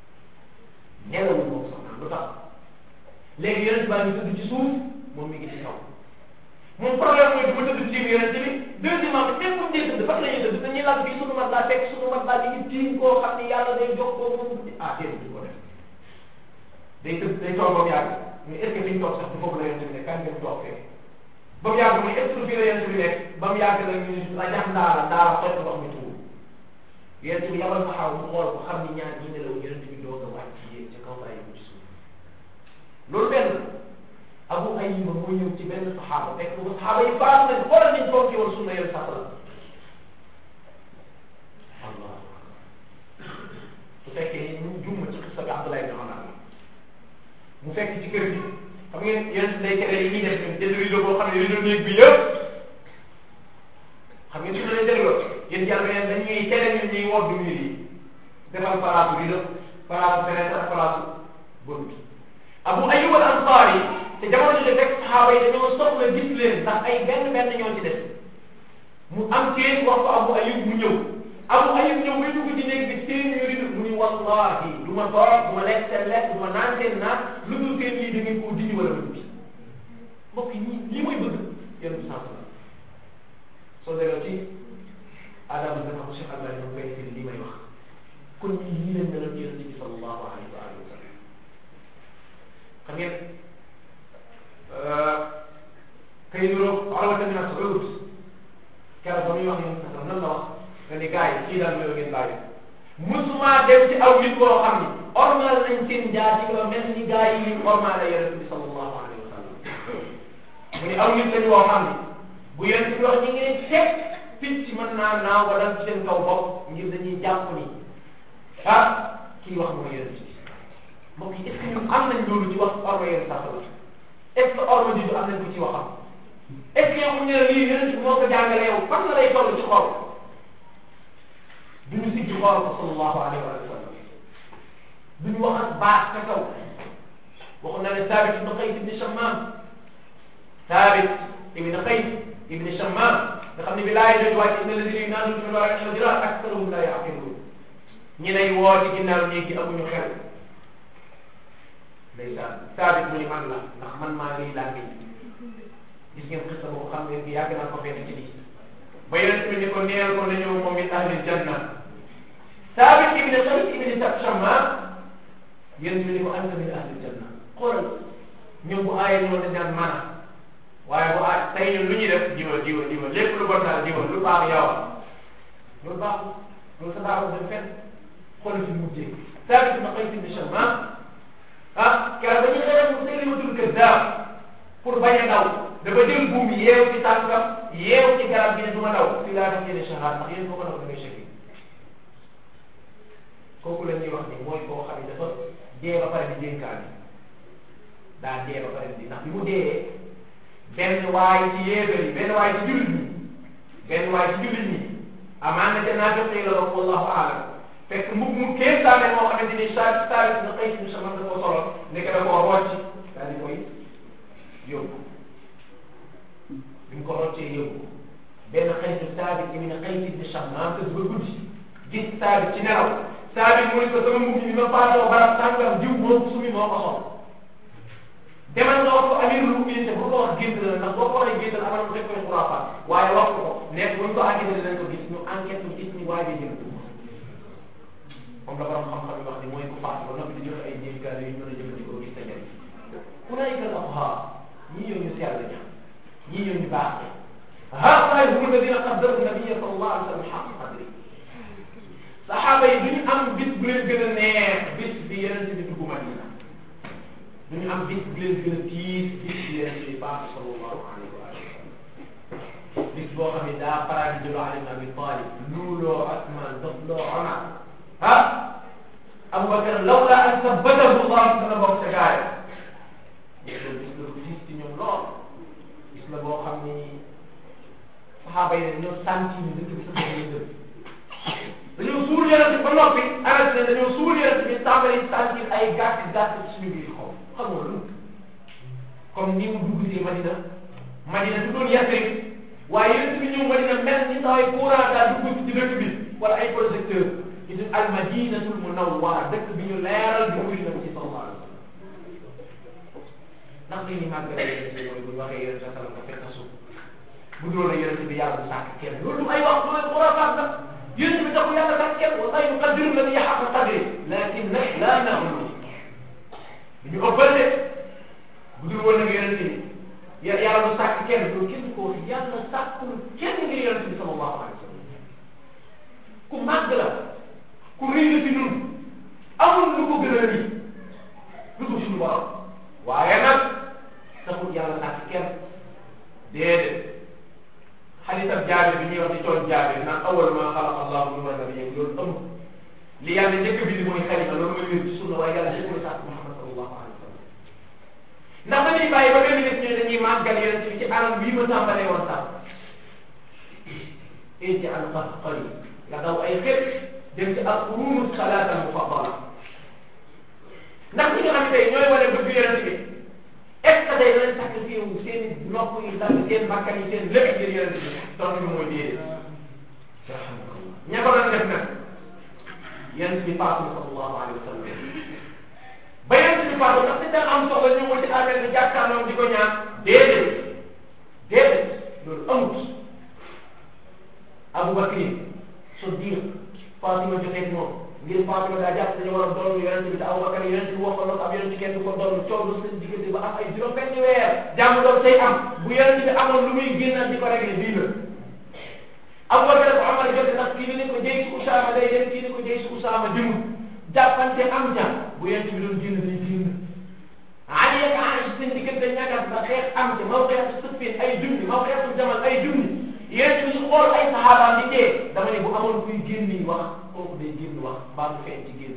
lu tax léegi yonent baa ngi tëdd ci suuf moom mi ngi ci kaw moom problème mooy bu ma tëdd ci yonent bi deuxièmement bi même bu ñu tëdd fan la ñuy tëdd dañuy laaj fii sunu mat laa fekk sunu mat laa ñu ngi tiim koo xam ne yàlla day jox koo moom déedéet du ko def day toog ba mu yàgg mais est ce que fi ñu toog sax du foofu la yonent bi ne kan ngeen toog fee ba mu yàgg muy est ce que fii la yonent bi nekk ba mu yàgg nag ñu la ñax ndaara xoj ndox mi tuur yonent bi yabal saxaaw mu xool ko xam ni ñaar ñi nelaw yonent bi doog a wàcc yéeg ca kaw bàyyi ko ci suuf loolu benn Abu Ayyub moo ñëw ci benn saxaaba fekk ko saxaaba yi baax nañ xoolal niñ fonki woon sunna yéen sax la Allah su fekkee ni ñu jumma ci xissa bi Abdullah ibn Umar mu fekk ci kër gi xam ngeen yonent day tere yi ñuy def ñun jënd rido boo xam ne rido néeg bi yëpp xam ngeen su leen dégloo yéen yàlla yéen dañuy tere ñun ñuy woddu mbir yi defal palaatu rido palaatu fenêtre ak palaatu bunt Abu Ayyub al-Ansari te jamono ji fekk saxaaba yi dañoo soxla gis leen ndax ay benn ñoo ci def mu am teen wax ko Abu Ayyub mu ñëw Abu Ayyub ñëw muy dugg ci néeg bi teen ñu rido mu ni wallahi du ma toog du ma lekk seen lekk du ma naan seen naan lu dul teen lii da ngeen koo dindi wala dugg mbokk yi lii mooy bëgg yéen bu sens la soo delloo ci Adama dafa ko Cheikh Albani mu koy firi lii may wax kon ñii lii leen meloon yonent bi sallallahu alayhi wa sallam xam ngeen kay nuroo Urwa ibn Mas'ud keroog ba muy wax yéen sax nan la wax nga ni gars yi kii daal ñoo ngeen bàyyi musuma dem ci aw nit boo xam ni ormal nañ seen jaati ba mel ni gaa yi ñu ormal yonent bi sallallahu alayhi wa sallam mu ni aw nit lañu woo xam ni bu yonent bi wax ñu ngi leen fekk picc mën naa naaw ba dal ci seen kaw bopp ngir dañuy jàpp ni kii wax mooy yonent bi mbokk yi est-ce que ñun am nañ loolu ci wax orma yonent sax la est-ce que orma di am nañ ko ci waxam est-ce que yow mu ne la lii yonent bi moo ko jàngale yow fan la lay toll ci xol duñu siggi xool ko sallallahu alayhi wa sallam duñu wax ak baax ca kaw waxu na ne Thabit ibn Qays ibn Shammam Thabit ibn Qays ibn Shammam nga xam ne bi laay jot wàcc inna alladhina yunaduna min wara'i al-hujurat aktharuhum la ya'qilun ñi lay woo ci ginnaaw néegi amuñu xel ndeysaan Thabit mu ni man la ndax man maa ngi làngi gis ngeen xista boobu xam ngeen ki yàgg naa ko fekk ci lii ba yonent bi ni ko neel ko na ñëw moom min ahlil janna Thabit ibn Qays ibn Shammam yonent bi ni ko anta min ahlil janna xoolal ñoom bu aayee ñoo dañ naan mana waaye bu aay tey ñun lu ñuy def jiwa lépp lu bon daal jiwa lu baax yow loolu baaxul loolu sa baaxul dem fenn xoolal fi mujjee Thabit ibn Qays ibn Shammam keroog dañuy xëy mu Musaylimatul Kazzaab pour bañ a daw dafa jël buum yeew ci tànkam yeew ci garab gi ne du ma daw fii laa def yéene shahada ndax yéen foo ko daw da ngay cheki kooku la ñuy wax ni mooy koo xam ne dafa dee ba pare di dénkaane daa dee ba pare di ndax bi mu dee benn waay ci yéegal yi benn waay ci jullit ñi amaana ca naa jotee la wax wallahu aalam fekk mbub mu kéemtaane moo xamante ni Thabit na Qays ibn Shammam da koo solo nekk da koo rocc daal di koy yóbbu bi mu ko roccee yóbbu benn xaritu Thabit ibn Qays ibn Shammam te ba guddi gis Thabit ci nelaw Thabit mu ne ko sama mbubb bi ma faatoo barab sàngam jiw moo sumi moo ko sol demal nga wax ko amirul mu'minin bu ko wax gént la ndax boo ko waxee gént la amal mu fekk koy xuraafaat waaye wax ko nekk buñ ko enquête dañ ko gis ñu enquête ñu gis ni waa ji jël comme la borom xam-xam yi wax ni mooy ku faatu ba noppi di joxe ay dénkaane yu ñu mën a jëfandikoo gis sa njëriñ ulaa'ika al-abrar ñii ñoo ñu sell ña ñii ñoo ñu baax ña haa'ulaa'i humu alladhiina qaddaru nabiyya sallallahu alayhi wa sallam haqqa qadri saxaaba yi duñu am bis bu leen gën a neex bis bi Yonent bi dugg Madina duñu am bis bu leen gën a tiis bis bi Yonent bi faatu sallallahu alayhi wa sallam bis boo xam ne daa faral di jëloo Ali ibn Abi Talib luuloo Usmaan dofloo Umar Abubakar lawla an sabbatahu Allah dana bokk sa gaay loolu gis la ko gis ci ñoom lool gis la boo xam ni saxaaba yi ne ñoo sànci ni dëkk bi sa bopp lañ dëkk dañoo suul Yonent bi ba noppi arrêté ne dañoo suul Yonent bi tàmbali sànci ay gàtt ci suñu biir xaw xam nga lu comme ni mu dugg ci Madina du doon Yasrib waaye Yonent bi ñëw Madina mel ni saa ay courant daal dugg ci dëkk bi wala ay projecteur itu al madinatul munawwara dëkk bi ñu leeral bi muy nabi ci sallallahu alayhi wa sallam ndax li ñu màggal yonent bi mooy bu ñu waxee yonent sallam nga fekk suuf bu dul yonent bi yàlla du sàkk kenn loolu ay wax lu leen xuraafaat la yonent bi taxul yàlla sàkk kenn wa ay yuqaddiru la yaxaqa qadri lakin nag laa naxlu ñu ëppal de bu dul woon nag yonent bi yàlla du sàkk kenn loolu kenn ko wax yàlla sàkkul kenn ngir yonent bi sallallahu alayhi wa sallam ku màgg la ku rëy la ci ñun amul lu ko gën a rëy lu ko suñu borom waaye nag taxul yàlla sàkk kenn déedéet xadiisam Jaabir bi ñuy wax ci coon Jaabir naan awwal ma xalaqa Allahu nuuran nabiyyan loolu amul li yàlla njëkk bi mooy xalima loolu mooy wér ci sunna waaye yàlla njëkk na sàkk Muhammad sallallahu alayhi wa sallam ndax dañuy bàyyi ba benn nit ñi dañuy màggal yonent bi ci anam bii ma tàmbalee woon sax ci al qali nga daw ay xeet dem ci al-qurun salaat al-mufaddala ndax ñi nga xam ne tey ñooy wane bëgg yonent bi est ce que day leen sacrifié wu seen nopp yi sax seen bakkan yi seen lépp ngir yonent bi donc ñu mooy déedéet ña ko doon def nag yonent bi faatu sallallahu alayhi wa sallam ba yonent bi faatu ndax dañ daan am soxla ñëw ci armée bi jàkkaarloom di ko ñaan déedéet loolu amut Abubakar Siddiq Fatima joteeg moom ngir Fatima daa jàpp dañu war a doon yonent bi te Abubakar yonent bi waxoon ab yonent kenn du ko doon coow seen diggante ba am ay juróom-benn weer jàmm doon say am bu yonent bi amoon lu muy génnaat di ko réglé bii la Abubakar ak Omar jot ndax kii ni ko jëy si Usaama day dem kii ni ko jëy si Usaama dimul jàppante am ja bu yent bi doon génn day génn Ali ak Aïcha seen diggante ñagas ba xeex am ja mawqiatu Siffin ay junni mawqiatu Jamal ay junni yent bi ñu xool ay saxaabaam di dee dama ne bu amoon kuy génn wax kooku day génn wax baa mu feeñ ci génn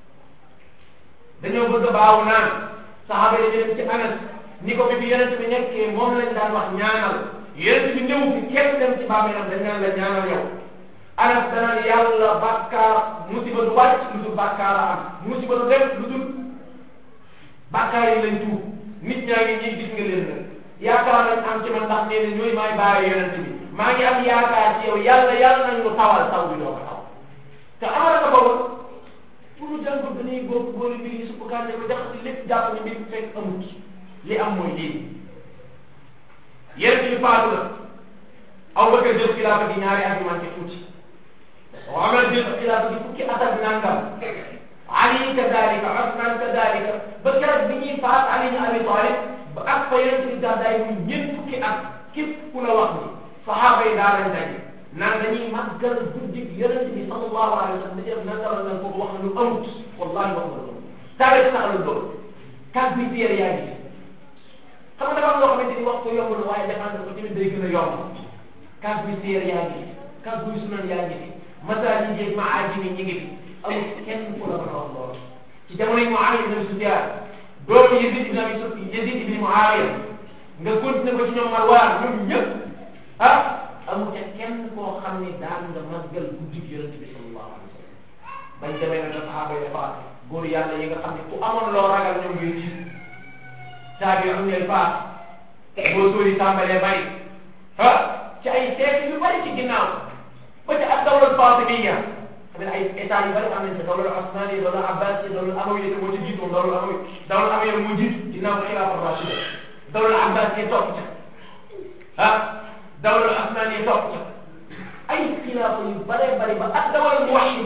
dañoo bëgg a baawu naan saxaaba yi dem ci Anas ni ko bi yonent bi nekkee moom lañ daan wax ñaanal yonent bi ñëw fi kenn dem ci bàmmeelam dañ naan la ñaanal yow Anas danaan yàlla bàkkaar musiba du wàcc lu dul bàkkaar a am musiba du def lu dul bàkkaar yi lañ tuub nit ñaa ngi ñuy gis nga leen nag yaakaar nañ am ci man ndax nee na ñooy maay bàyyi yonent bi maa ngi am yaakaar ci yow yàlla nañ ñu tawal taw bi doo ko taw te amara na boobu pour ñu jàngul dañuy góor mbir yi supp kànne ko jaxasi lépp jàpp ni mbir fekk amut li am mooy lii yonent bi faatu na Abubakar jël xilaafa gi ñaari argument ci tuuti Omar jël xilaafa gi fukki at ak nangam Ali kadalika Usman kadalika ba keroog bi ñuy faat Ali ibn Abi Talib ba ak fa yonent bi gàddaay mu ñeent fukki at képp ku la wax ni saxaaba yi daa leen daje naan dañuy màggal guddi yonent bi sallallahu alayhi wa sallam dañuy def nangam nañ ko wax lu amut wallahi wax nga loolu taarix saxalul loolu kàddu bi teer yaa ngi xam nga dafa am loo xamante ni wax ko yomb na waaye défendre ko tamit day gën a yomb kàddu bi teer yaa ngi kàddu bi sunan yaa ngi fi masaal yi jéeg maajim yi ñu ngi fi amul kenn ku la mën a wax loolu ci jamono yi Muawiya ibn Sufyaan doomu Yazid ibn Muawiya nga continué ko ci ñoom Marwaan ñoom ñëpp amul ca kenn koo xam ne daan nga màggal guddi yonent bi sallallahu alayhi wa sallam bañ demee nag saxaaba yi faat góor yàlla yi nga xam ne ku amoon loo ragal ñoom ngay tiit saa bi am ngay faat boo sóori tàmbalee bari ci ay seet yu bari ci ginnaaw ba ci ak dawlal Fatimiyya xam ne ay état yu bari am nañ ci dawlal Osmani dawlal Abbasi dawlal Amawi moo ci jiitu dawlal Amawi dawlal Amawi moo jiitu ginnaaw xilaafa Rashida dawlal Abbasi topp ca dawlal Osmani topp ca ay xilaafa yu bare bari ba ak dawlal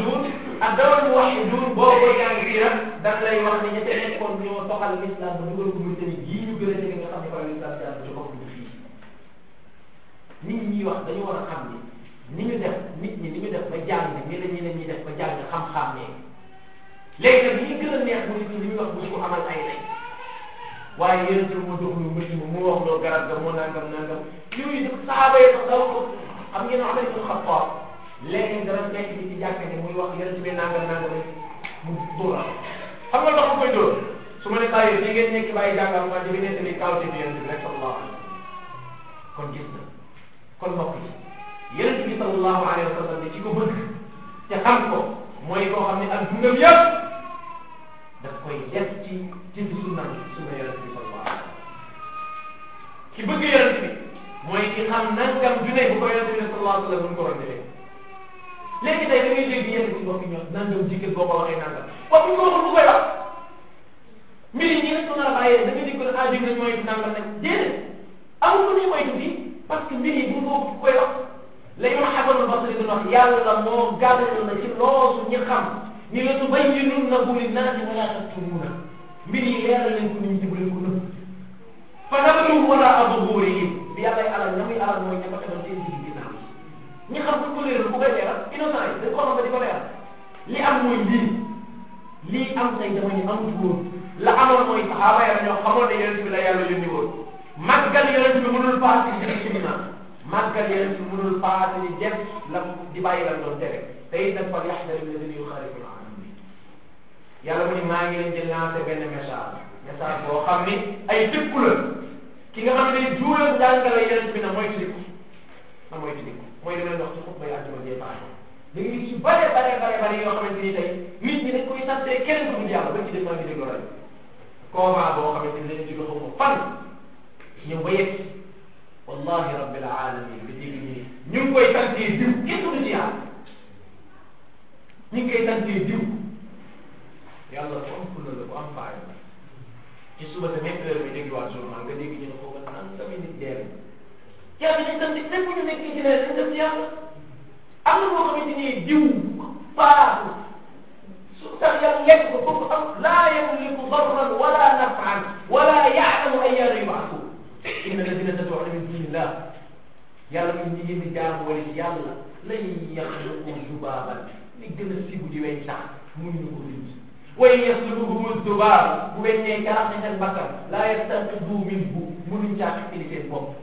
Muwahhidun boo koy jàng siira dañ lay wax ne ña ca nekkoon ñoo toxal l'islam ba dugal ko Mauritanie gii ñu gën a jege nga xam ne fa la l'islam jaar ci bopp bi fii nit ñi wax dañu war a xam ni ñu def nit ñi ni ñu def ba jàng ni la ñeneen ñi def ba jàng xam-xam ne léegi nag li ñu gën a neex mu nit ñi li ñuy wax bu ñu ko amal ay lay waaye yéen itam moo jox lu mbënd ma mu wax loo garab ga moo nangam yooyu def saxaaba yi sax daw ko xam ngeen ne Umar ibn Xattaab léegi dara nekk ci jàkka ne muy wax yéen ci nangam mu dóor xam nga ndox mu koy dóor su ma ne bàyyi fii ngeen nekk bàyyi jàngal ma di nekk li kaw ci yéen bi rek sallallahu alayhi kon gis na kon mbokk yi yonent bi sallallahu alayhi wa sallam ci ko bëgg te xam ko mooy koo xam ne ak dundam yëpp daf koy def ci sunna yonent bi sallallahu alayhi wa sallam ki bëgg yonent bi mooy ki xam nangam ju ne bu ko yonent bi sallallahu alayhi wa sallam ko war a defee léegi tey da ngay dégg yenn ci mbokk ñoom nangam jigéen boo ko waxee nangam waaw bu ñu ko waxul bu koy wax mbir yi ñi rek ko nar a bàyyee da ngay dégg ko ne jig nañ mooy nangam nag déedéet amul ko ñuy moytu fii parce que mbir yi bu ko koy wax la Imam Hasan al-Basri doon wax yàlla moo gàddal na ci loosu ñi xam ni la tubayyinunnahu linnaasi wa laa taktumuuna mbir yi leeral leen ko nit ñi bu leen ko nëbb fa nabluhu waraa zuhuurihim bi yàllay alal ña muy alal mooy ña ko tegal seen digg ginnaaw ñi xam buñ ko leeral ku koy leeral innocent yi dañ ko xam ba di ko leeral li am mooy lii am say jamono yi amut woon la amoon mooy saxaaba ya ñoo xamoon ne yonent bi la yàlla yónni woon màggal yonent bi mënul paase ci ginnaaw màggal yonent bi mënul paase ni def la di bàyyi la doon tere te it nag fal yaxdari alladina yuxaalifuna an amri yàlla mu ni maa ngi leen di lancé benn message boo xam ni ay dëkku la ki nga xam ne juulam jàngale yonent bi na mooy tuddiku mooy li leen wax ci xutba yi àjjuma jee paase da nga gis yu bare yoo xamante ni tey nit ñi dañ koy santee kenn ku dul yàlla ba ci def maa ngi déglu rajo combat boo xamante ni dañu jóge xaw ma fan ñëw ba yegg wallahi rabbil alamin bi dégg ñu ngi koy santee diw kenn du ci yàlla ñu ngi koy santee diw yàlla ku am fulla la ku am faay la ci suba sa même heure bi dégluwaat journal nga dégg ñu ne ko ba naan tamit nit dee yàlla dañ sant lépp ñu nekk ci leen dañ def yàlla am na boo xamante ni diw faatu su tax yàlla lekk ko foofu am laa yamliku darran wala naf'an wala ya'lamu ayyaana yub'athuun inna alladina tad'una min dunillah yàlla ñun ñi ngeen di jaamu wala yàlla lan yaxluqu zubaaban li gën a sibu di weñ sax mënuñu ko bind way yaslubuhum zubaab bu weññee garax ci seen bakkan laa yastanqidhu minhu mënuñ caa xëccali seen bopp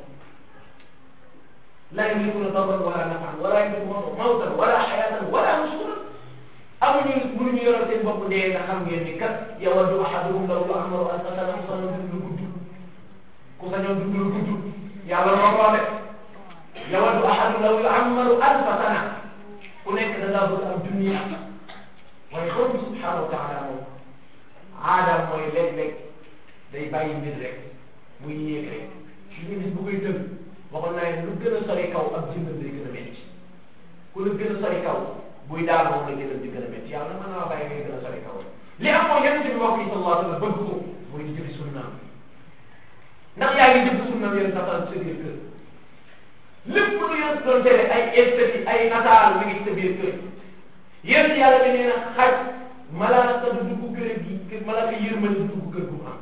laa yamlikuna darran wala naf'an wala yamlikuna mawtan wala hayatan wala nushuran amuñu mënuñu yoral seen bopp dee nga xam ngeen ni kat yawaddu ahaduhum law yu'ammaru alfa sana ku sañoon dund lu gudd ku sañoon dund lu gudd yàlla moo ko def yawaddu ahaduhum law yu'ammaru alfa sana ku nekk da ngaa bëgg am junni at waaye borom bi subhanahu wa taala moom aadam mooy léeg-léeg day bàyyi mbir rek muy yéeg rek ñu gis bu koy tënk waxoon naa ne lu gën a sori kaw ak jëmbal day gën a métti ku la gën a sori kaw buy daal moom la gën a di gën a métti yàlla mën naa bàyyi ngay gën a sori kaw li am mooy yonente bi wax yi sallallahu alayhi wa sallam bëgg ko mooy di jëfi sunnaam ndax yaa ngi jëf sunnaam yéen sax sa biir kër lépp lu yonente doon tere ay esthétique ay nataal mi ngi sa biir kër yéen yàlla bi nee na xaj malaaka du dugg kër gi malaaka yërmande du dugg kër gu mu am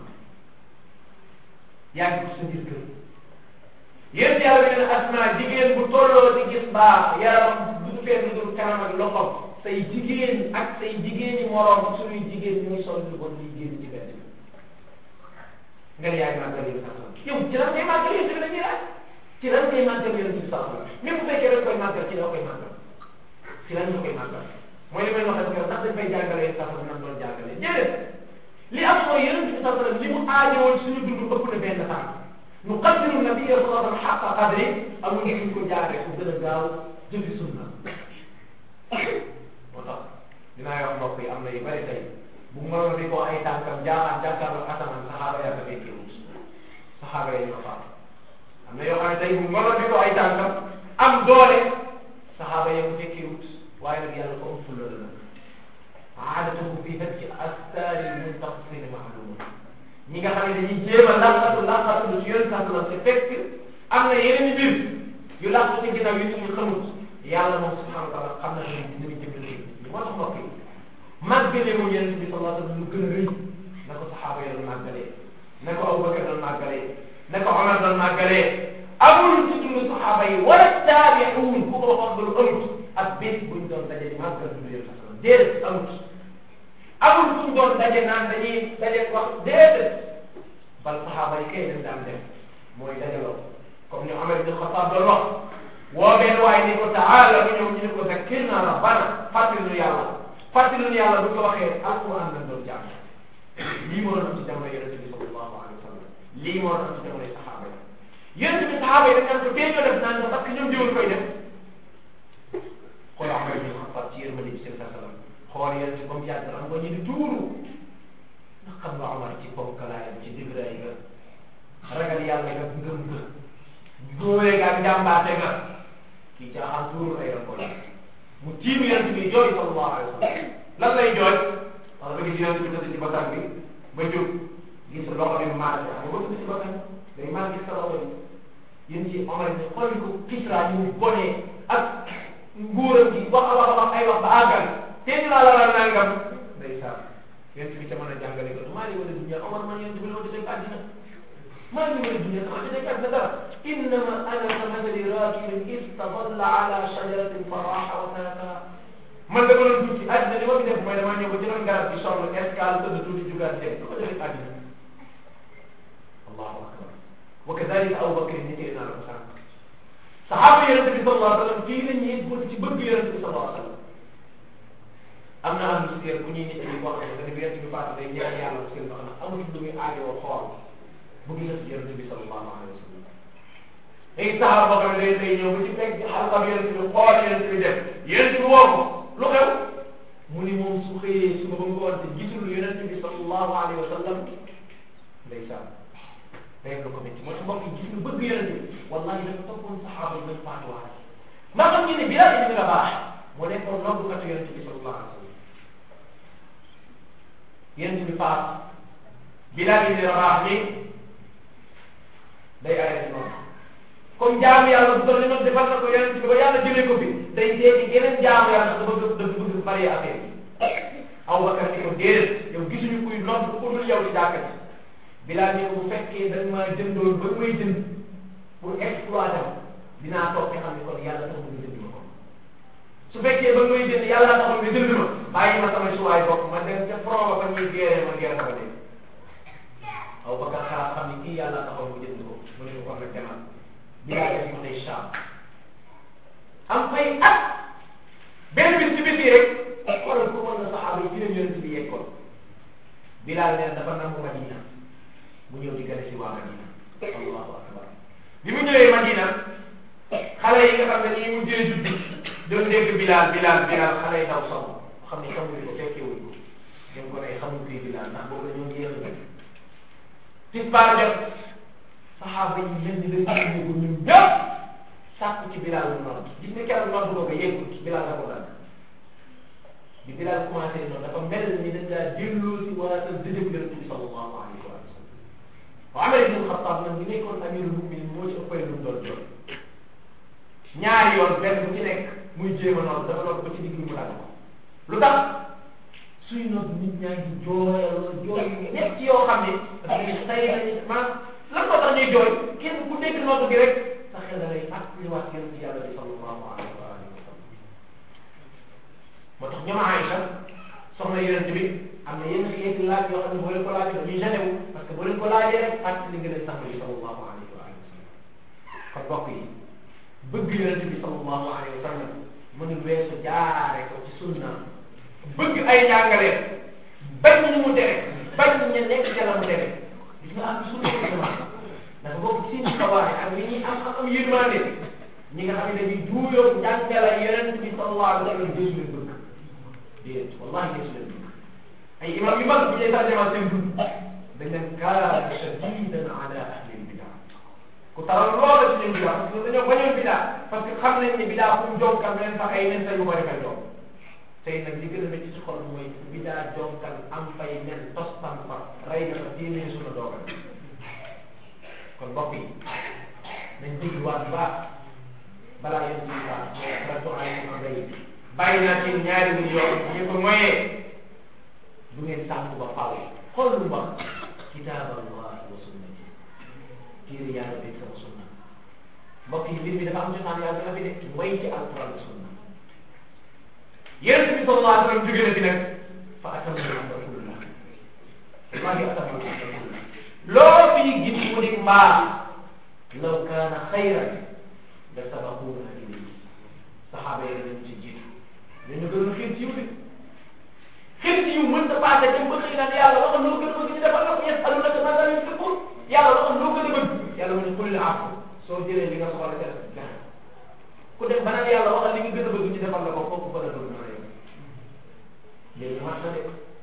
yaa ngi ko sa biir kër yéen yàlla bi nee na asma jigéen bu tolloo di gis baax yaram du fenn du kanam ak loxom say jigéen ak say jigéeni moroom suñuy jigéen ñooy sol lu bon liy génn ci benn nga ne yaa ngi màggal yéen sax yow ci lan ngay màggal yéen bi la ñuy laaj ci lan ngay màggal yéen ci sax même bu fekkee rek koy màggal ci la koy màggal ci lan nga koy màggal mooy li may wax ak yow ndax dañ fay jàngale yéen sax nan doon jàngale déedéet li am mooy yéen ci sax li mu aajowoon suñu dund ëpp na benn temps nu qaddiru nabiyya sallallahu alayhi wa sallam xaqa qadri amul ñu ko jaaree ku gën a gaaw jëfi sunna moo tax dinaa wax mbokk yi am na yu bëri tey bu mënoon di ko ay tànkam jaaxaan jàkkaarloo asamaan saxaaba yaa ko fekkee wut saxaaba yi ñoo faam am na yoo xam ne tey bu mënoon di ko ay tànkam am doole saxaaba yaa ko fekkee wut waaye nag yàlla ko am fulla la nag aadatuhu fi fatki astaari muntaqsin ma'lumun ñi nga xam ne dañuy jéem a laqatu lu ci yoon sax la te fekk am na yeneen i mbir yu laqatu ci ginnaaw yu nit ñi xamut yàlla moom subhanahu wa taala xam na ne dinañ jëfandikoo li moo tax mbokk yi màggalee moom yonent bi sallallahu alayhi wa sallam lu gën a rëy na ko saxaaba yi doon màggalee na ko Abubakar doon màggalee na ko Omar doon màggalee amul ci dund saxaaba yi wala taabi'uun ku ko waxoon ba lu amut ak bés buñ doon daje di màggal dund yonent sallam déedéet amut amul buñ doon daje naan dañuy daje wax déedéet bal saxaaba yi kay dañ daan def mooy dajaloo comme ni Omar ibn Khattab doon wax woo benn waaye ni ko taala bu ñëw ñu ne ko zakkirna rabbana fàttali nu yàlla bu ko waxee alquran lañ doon jàng lii moo doon am ci jamono yonente bi sallallahu alayhi wa sallam lii moo doon am ci jamono saxaaba yi yonente bi saxaaba yi dañ naan ko tey ñoo def naan parce que ñoom diwul koy def xool Omar ibn Khattab ci yërmande bi sallallahu alayhi wa sallam xool yonente comme yàgg am nga ñu di tuuru ndax xam nga Omar ci bonkalaayam ci digraay ga ragal yàlla nga ngëm nga góoyee nga ak njàmbaate nga kii caaxaan tuuru ay ko mu tiim yonent bi jooy sallallahu alayhi wa sallam lan lay jooy wala ba gis yonent bi tëdd ci bakkan bi ba jóg gis loxo bi maat bi xam nga tëdd ci bakkan day maa gis sa loxo bi yéen ci Omar bi xool ko Kisra ñu mu bonee ak nguuram gi wax ay wax ba àggal te laa la nangam ndeysaan yonent bi ca mën a jàngale ko maa ngi wala dunya Omar man yonent bi la ma desee àddina maa ngi wala dunya sama desee àddina dara innama ana kamasali raakibin istadalla ala shajaratin faraha wa tarakaha man dama doon tuuti àddina li ma fi def mooy damaa ñëw ba jëloon garab bi sonn escale tëdd tuuti jugaat dem ko defee àddina allahu akbar wa kadalika Abu Bakr ni tee naa la ko sànq saxaaba yonent bi sallallahu alayhi wa sallam fii la ñuy góor ci bëgg yonent bi sallallahu alayhi wa sallam am na am lu bu ñuy nit ñi wax ne dafa yonent bi faatu day ñaan yàlla seen wax na amul lu muy aajowoo xool bëgg na si yonent bi sallallahu alayhi wa sallam léegi saxaaba boo xam ne day ñëw ba ci fekk xalqam yonent bi xool yonent bi def yonent bi woo ko lu xew mu ni moom su xëyee suba ba ngoon te gisul yonent bi sallallahu alayhi wa sallam ndeysaan day lu ko métti moo tax mbokk yi gis nga bëgg yonent bi wallahi dafa toppoon saxaaba yi dañ faatuwaale maa xam ñu ne Bilaal ibn Rabaah moo nekkoon noddukatu yonent bi sallallahu alayhi wa sallam yonent bi faat Bilaal ibn Rabaah ni day arrêté noonu comme jaamu yàlla bu toll ni noonu defal na ko yonent bi ba yàlla jëlee ko fi day dee ci geneen jaamu yàlla dafa bëgg bari affaire yi Abu Bakar ni ko déedéet yow gisuñu kuy nodd ku dul yow ci jàkka ji Bilaal ni ko bu fekkee dañ maa jëndoon ba may jënd pour exploiter dinaa toog te xam ne kon yàlla tax mu jënd ma ko su fekkee ba muy jënd yàlla taxoon nga jënd ma bàyyi ma sama suwaay bopp ma dem ca front ba fa ñuy géeree ma géer sama dee aw ba ka xalaat xam ni kii yàlla taxoon mu jënd ko mu ne ko kon nag demal Bilaal def mu tey Saam am fay at benn bis ci bis yi rek xoolal ko mën na saxaaba yi ci leen yonent bi yeggoon Bilaal nee dafa nangu Madina mu ñëw di gane si waa Madina allahu akbar bi mu ñëwee Madina xale yi nga xam ne nii mujjee judd doon dégg Bilaal xale yi daw saw xam ne xamuñu ko fekkee wuñ ko dem ko ne xamuñ koy Bilaal ndax boobu la ñoo jeexal tisbaar jot saxaaba yi mel ni dañ ko ñun ñëpp sàkku ci Bilaal lu nodd gis nga keroog nodd boobu yeggut Bilaal da ko dagg bi Bilaal commencé noonu dafa mel ni dañ daa delloo si waatal dëjëb Yonent bi sallallahu alayhi wa sallam Umar ibn Khattab nag bi nekkoon amirul muminin moo ci ëppay lu mu doon jot ñaari yoon benn bu ci nekk muy jéem a noonu dafa noonu ba ci digg mu dagg ko lu tax suy noonu nit ñaa ngi jooyaloo jooy yu nekk yoo xam ne dafa ne say nañu maanaam lan moo tax ñuy jooy kenn ku dégg noonu gi rek sa xel da lay fàttaliwaat yonent yàlla bi sallallahu alayhi wa sallam moo tax ñoom Aïcha soxna yonent bi am na yenn xeeti laaj yoo xam ne boo leen ko laajee dañuy gêné wu parce que boo leen ko laajee rek fàttali nga leen sax bi sallallahu alayhi wa sallam kon mbokk yi bëgg yonent bi sallallahu alayhi wa sallam mënul weesu jaare ko ci sunna bëgg ay njàngaleem bañ ñu mu tere bañ ñu nekk ca la mu tere gis nga am sunna dafa bokk ci seen xawaare ak li ñuy am yërmande ñi nga xam ne dañuy duuyoo njàngale yonent bi sallallahu alayhi wa sallam desu leen bëgg déet wallahi desu leen bëgg ay imam yu mag bu ñuy tarjama seen dund dañ leen kaana shadidan ala ahli al-bidaa ku taral loola ci leen bidaa parce que dañoo bañoon bidaa parce que xam nañ ne bidaa fu mu jonkal leen sax ay nen sa yu bari fay doon tey nag li gën a métti ci xol mooy bidaa jonkal am fay nen tostan fa rey na fa téeméeri suna doogal kon mbokk yi nañ dégg waat baax balaa yéen ci baax ratu alaykum bay bàyyi naa ci ñaari million ñu ko moyee du ngeen sàmm ba faaw xool lu wax kitaab allah wa sunnati téere yàlla bi sama sunna mbokk yi mbir mi dafa am cosaan yàlla dina fi de mooy ci alquran sunna yonent bi sallallahu alayhi wa sallam jóge na fi nag fa atamma rasulullah wallahi atamma rasulullah loo fi gis mu di mbaax law kaana xayran la sabaquuna ilayhi saxaaba yi dañ ci jiitu dañu gën a xiir ci yiw de xiir ci yiw mën ta passé dem ba xëy naan yàlla waxal loo gën a bëgg ñu defal la ko yasalunaka maadaa yunfiquun yàlla waxal loo gën a bëgg yàlla mu ne qul al-afw soo jëlee li nga soxla def joxe ku dem ba naan yàlla waxal li nga gën a bëgg ñu defal la ko kooku fa la doon mën a yem léegi mat na de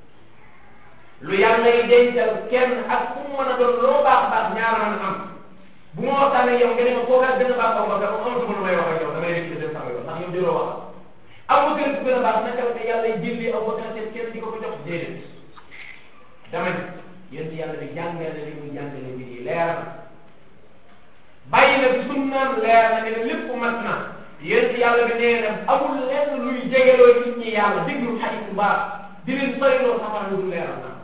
lu yàlla yi dencal kenn ak fu mu mën a doon loo baax baax ñaar mën a am bu ma waxtaanee yow nga ne ma kooka gën a baax aw ma dafa amatuma lu may wax ak yow damay nekk ci dem sama yoon ndax yow jëloo wax aw ma gën a baax naka la yàlla yi jëndi aw ma gën a kenn di ko ko jox déedéet dama ne yéen ci yàlla bi jàngale li muy jàngale mbir yi leer na bàyyi na sunnaam leer na ne lépp mat na yéen ci yàlla bi nee na amul lenn luy jegeloo nit ñi yàlla déglu xarit bu baax di leen soriloo safara lu dul leeral na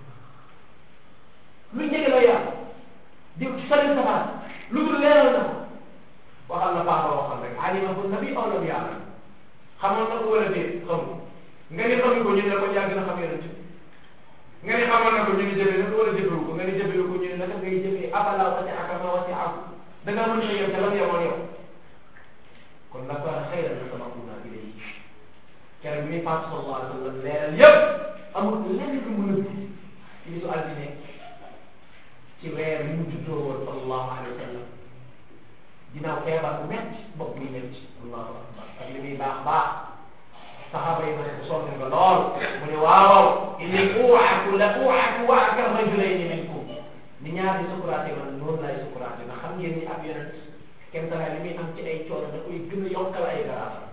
luy jegeloo yàlla di sori safara lu dul leeral na waxal la baax a waxal rek alimahu nabi aw lam ya'lam xamoon na ko wala déet xamul nga ni xamu ko ñu ne ko yaa gën a xam yonent nga ni xamoon na ko ñu ne jëfee na ko wala jëfewu ko nga ni jëfewu ko ñu ne naka ngay jëfee afala wasi'aka ma wasi'ahu da nga mën a yow te lam yemoon yow kon la kaana xayran la sabaquna ilayhi keroog bi Fatou sallallahu alayhi wa sallam leeral yëpp amul lenn lu mu nëbb ci bisu altine ci weer bi mu juddoo woon sallallahu alayhi wa sallam ginnaaw feebar bu métti bopp buy métti allahu akbar ak li muy baax baax saxaaba yi nag sonn nga lool mu ne waaw inni uu'aku la uu'aku wa'ka rajulayni minkum ni ñaari sukuraate man noonu laay sukuraate ndax xam ngeen ni ab yonent kenn dara li muy am ci ay coono da koy gën a yokkal ay garaata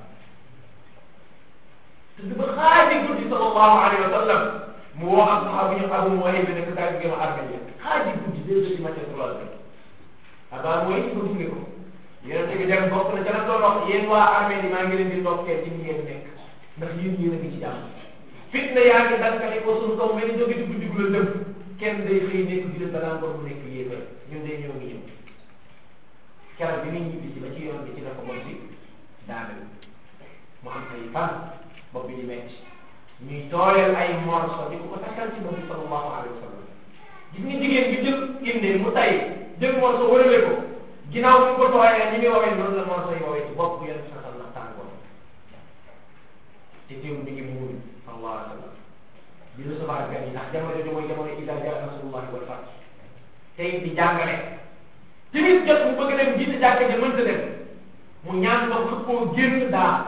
te du ba xaaji guddi sallallahu alayhi wa sallam mu woo ak saxaaba ñu Abu Muwayhib bi nekk daal di gëm a armel xaaji guddi 2 heures du matin 3 heures Abu Muwayhib ko gunge ko yonent bi dem bokk na ca la doon wax yéen waa armée yi maa ngi leen di ndokkee ci ngeen nekk ndax yéen yéen a ngi ci jàmm fitna yaa ngi dankale ko suñu kaw mel ni jóge ci guddi gu la dem kenn day xëy nekk di leen danaa mu nekk yéefar ñun day ñëw ngi ñëw keroog bi muy ñibbi ci ba ci yoon bi ci la ko bon si daanaka mu am ay fan bopp bi di metti ñuy tooyal ay morso di ko takkal ci bopp bi sallallahu alayhi wa sallam gis nga jigéen bi jël indi mu tay jël morso wërale ko ginnaaw bu ko tooyee ñi muy woowee noonu la morso yi woowee ci bopp yéen sa sal ndax tàngoor te teewul mi ngi muur sallallahu alayhi wa sallam di recevoir gan yi ndax jamono jooju mooy jamono ida jaa nasrullahi wal fath tey di jàngale tamit jot mu bëgg dem jiite jàkka ja mënta dem mu ñaan ndox xëppoo génn daal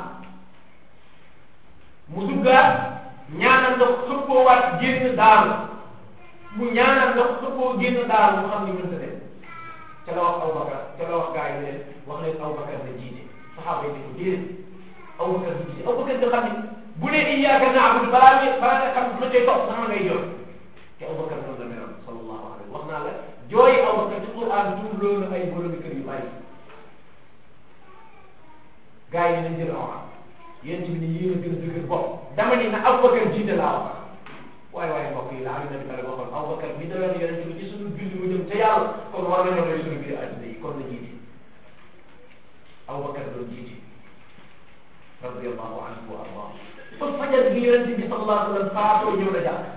mu duggaat ñaanal ndox xëppoo waat génn daal mu ñaanal ndox xëppoo génn daal mu xam ni mënta dem ca la wax Abubakar ca la wax gaa yi leen wax leen Abubakar na jiite saxaaba yi ne ko déedéet Abubakar na jiite Abubakar nga xam ni bu ne iyyaaka na'budu balaa nga xam la cay topp sax ma ngay jooy te Abubakar noonu la meloon sallallahu alayhi wax naa la jooy Abubakar ci Quran tuur loolu ay boromi kër yu bari gaa yi nañ jël Omar yéen ci bi ni yéen a gën a dëgër bopp dama ni na Abubakar jiite laa wax waaye mbokk yi la Ali nabi tala waxoon Abubakar bi daloon yonente bi ci suñu julli mu jëm ca yàlla kon war nañoo doy suñu biir adduna yi kon na jiite Abubakar doon jiite radiyallahu anhu wa arda kon fajar gi yonente bi sallallahu alayhi wa sallam faatoo ñëw na jàkk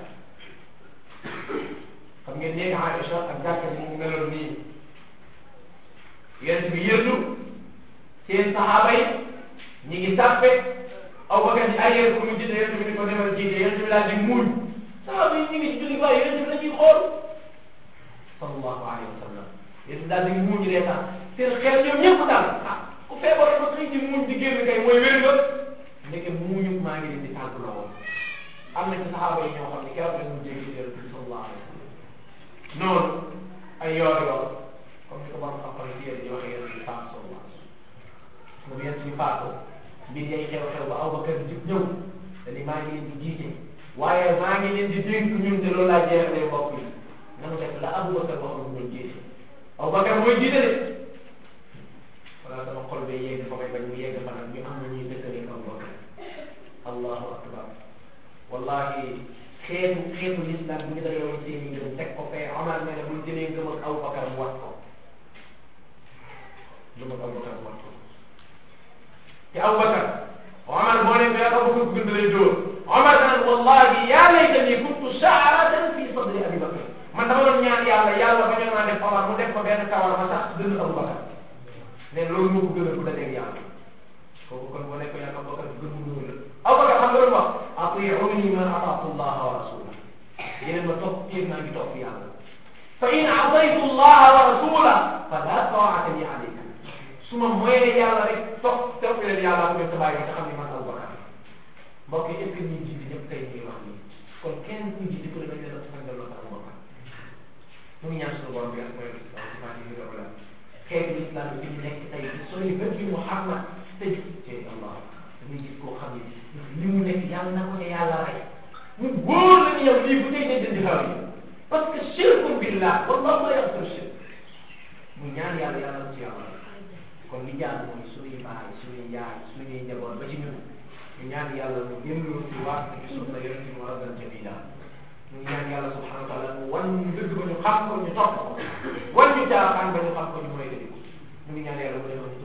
xam ngeen léegi Aïcha ak jàkka bi mu meloon nii yonente bi yërlu seen saxaaba yi ñi ngi sàppe Abubakar di arrière ko mu jiite yonente bi ni ko demal jiite yonente bi daal di muuñ saxaaba yi ñu ngi ci julli waaye yonente bi dañuy xool sallallahu alayhi wa sallam yonente daal di muuñ reetaan seen xel ñoom ñëpp daal ah ku feebaroon ba xëy di muuñ di génn kay mooy wér nga ndeke muuñu maa ngi leen di tàggu la woon am na ci saxaaba yi ñoo xam ne keroog dañu jéggi yonente bi sallallahu alayhi wa sallam noonu ay yoor comme ni ko borom xam-xam yi di waxee yonente bi faatu sallallahu alayhi wa sallam mu yonente bi faatu mbir yay xew-xew ba Abubakar di ñëw dañu maa ngi leen di jiite waaye maa ngi leen di dénk ñun te loolu laa jeexalee mbokk yi nanu def la Abubakar waxoon mooy jiite Abubakar mooy jiite de wala sama xol bee yegg fa may bañ mu yegg fa nag ñu am na ñuy dëkkalee Abubakar allahu akbar wallahi xeetu l'islam bi ñu dajaloon seen i ngëm teg ko fee Omar nee na buñ jëlee ngëm ak Abubakar mu wat ko ngëm ak Abubakar mu wat ko te Abubakar Omar moo ne mais Abubakar gën lay dóor Omar naan wallahi yaa laytani kuntu sha'ratan fi sadri Abi Bakr man dama doon ñaan yàlla ba ñu naan def Omar mu def ko benn kawar ma sax gën Abubakar ne loolu moo ko gën a bu dajeeg yàlla kooku kon boo nekk yàlla Abubakar gën mu loolu la Abubakar xam nga lu wax ati'uni ma ata'tu Allah wa rasulahu yéen ma topp yéen maa ngi topp yàlla fa in asaytu Allah wa rasulahu fala ta'ata li alayka su ma moyee yàlla rek topp leen yàlla bu ngeen sa bàyyi nga xam ne man Abubakar mbokk yi est-ce que ñuy jiite ñëpp tey ñuy wax nii kon kenn kuy jiite ku ne dañ leen a sangal la Abubakar mu ngi ñaan suñu borom bi ak mooy sifaat yi la xeetu islam bi ñu nekk tey sooy bët yi Muhammad tëj ci Allah dañuy gis koo xam ne li mu nekk yàlla na ko ne yàlla rey mu wóor la ni yow lii bu tey dindi xaw yi parce que shirku billah wallahu la yaxfiru shirk mu ñaan yàlla ci yàlla kon li jaar mooy suñuy baay suñuy yaay suñuy njaboot ba ci ñun ñu ñaan yàlla mu génnloo ci waat ci sunna yonente bi maradan jamila ñu ñaan yàlla subhanahu wa taala mu wan ñu dëgg ba ñu xam ko ñu topp ko wan ñu caaxaan ba ñu xam ko ñu mooy dëgg ñu ngi ñaan yàlla mu defoon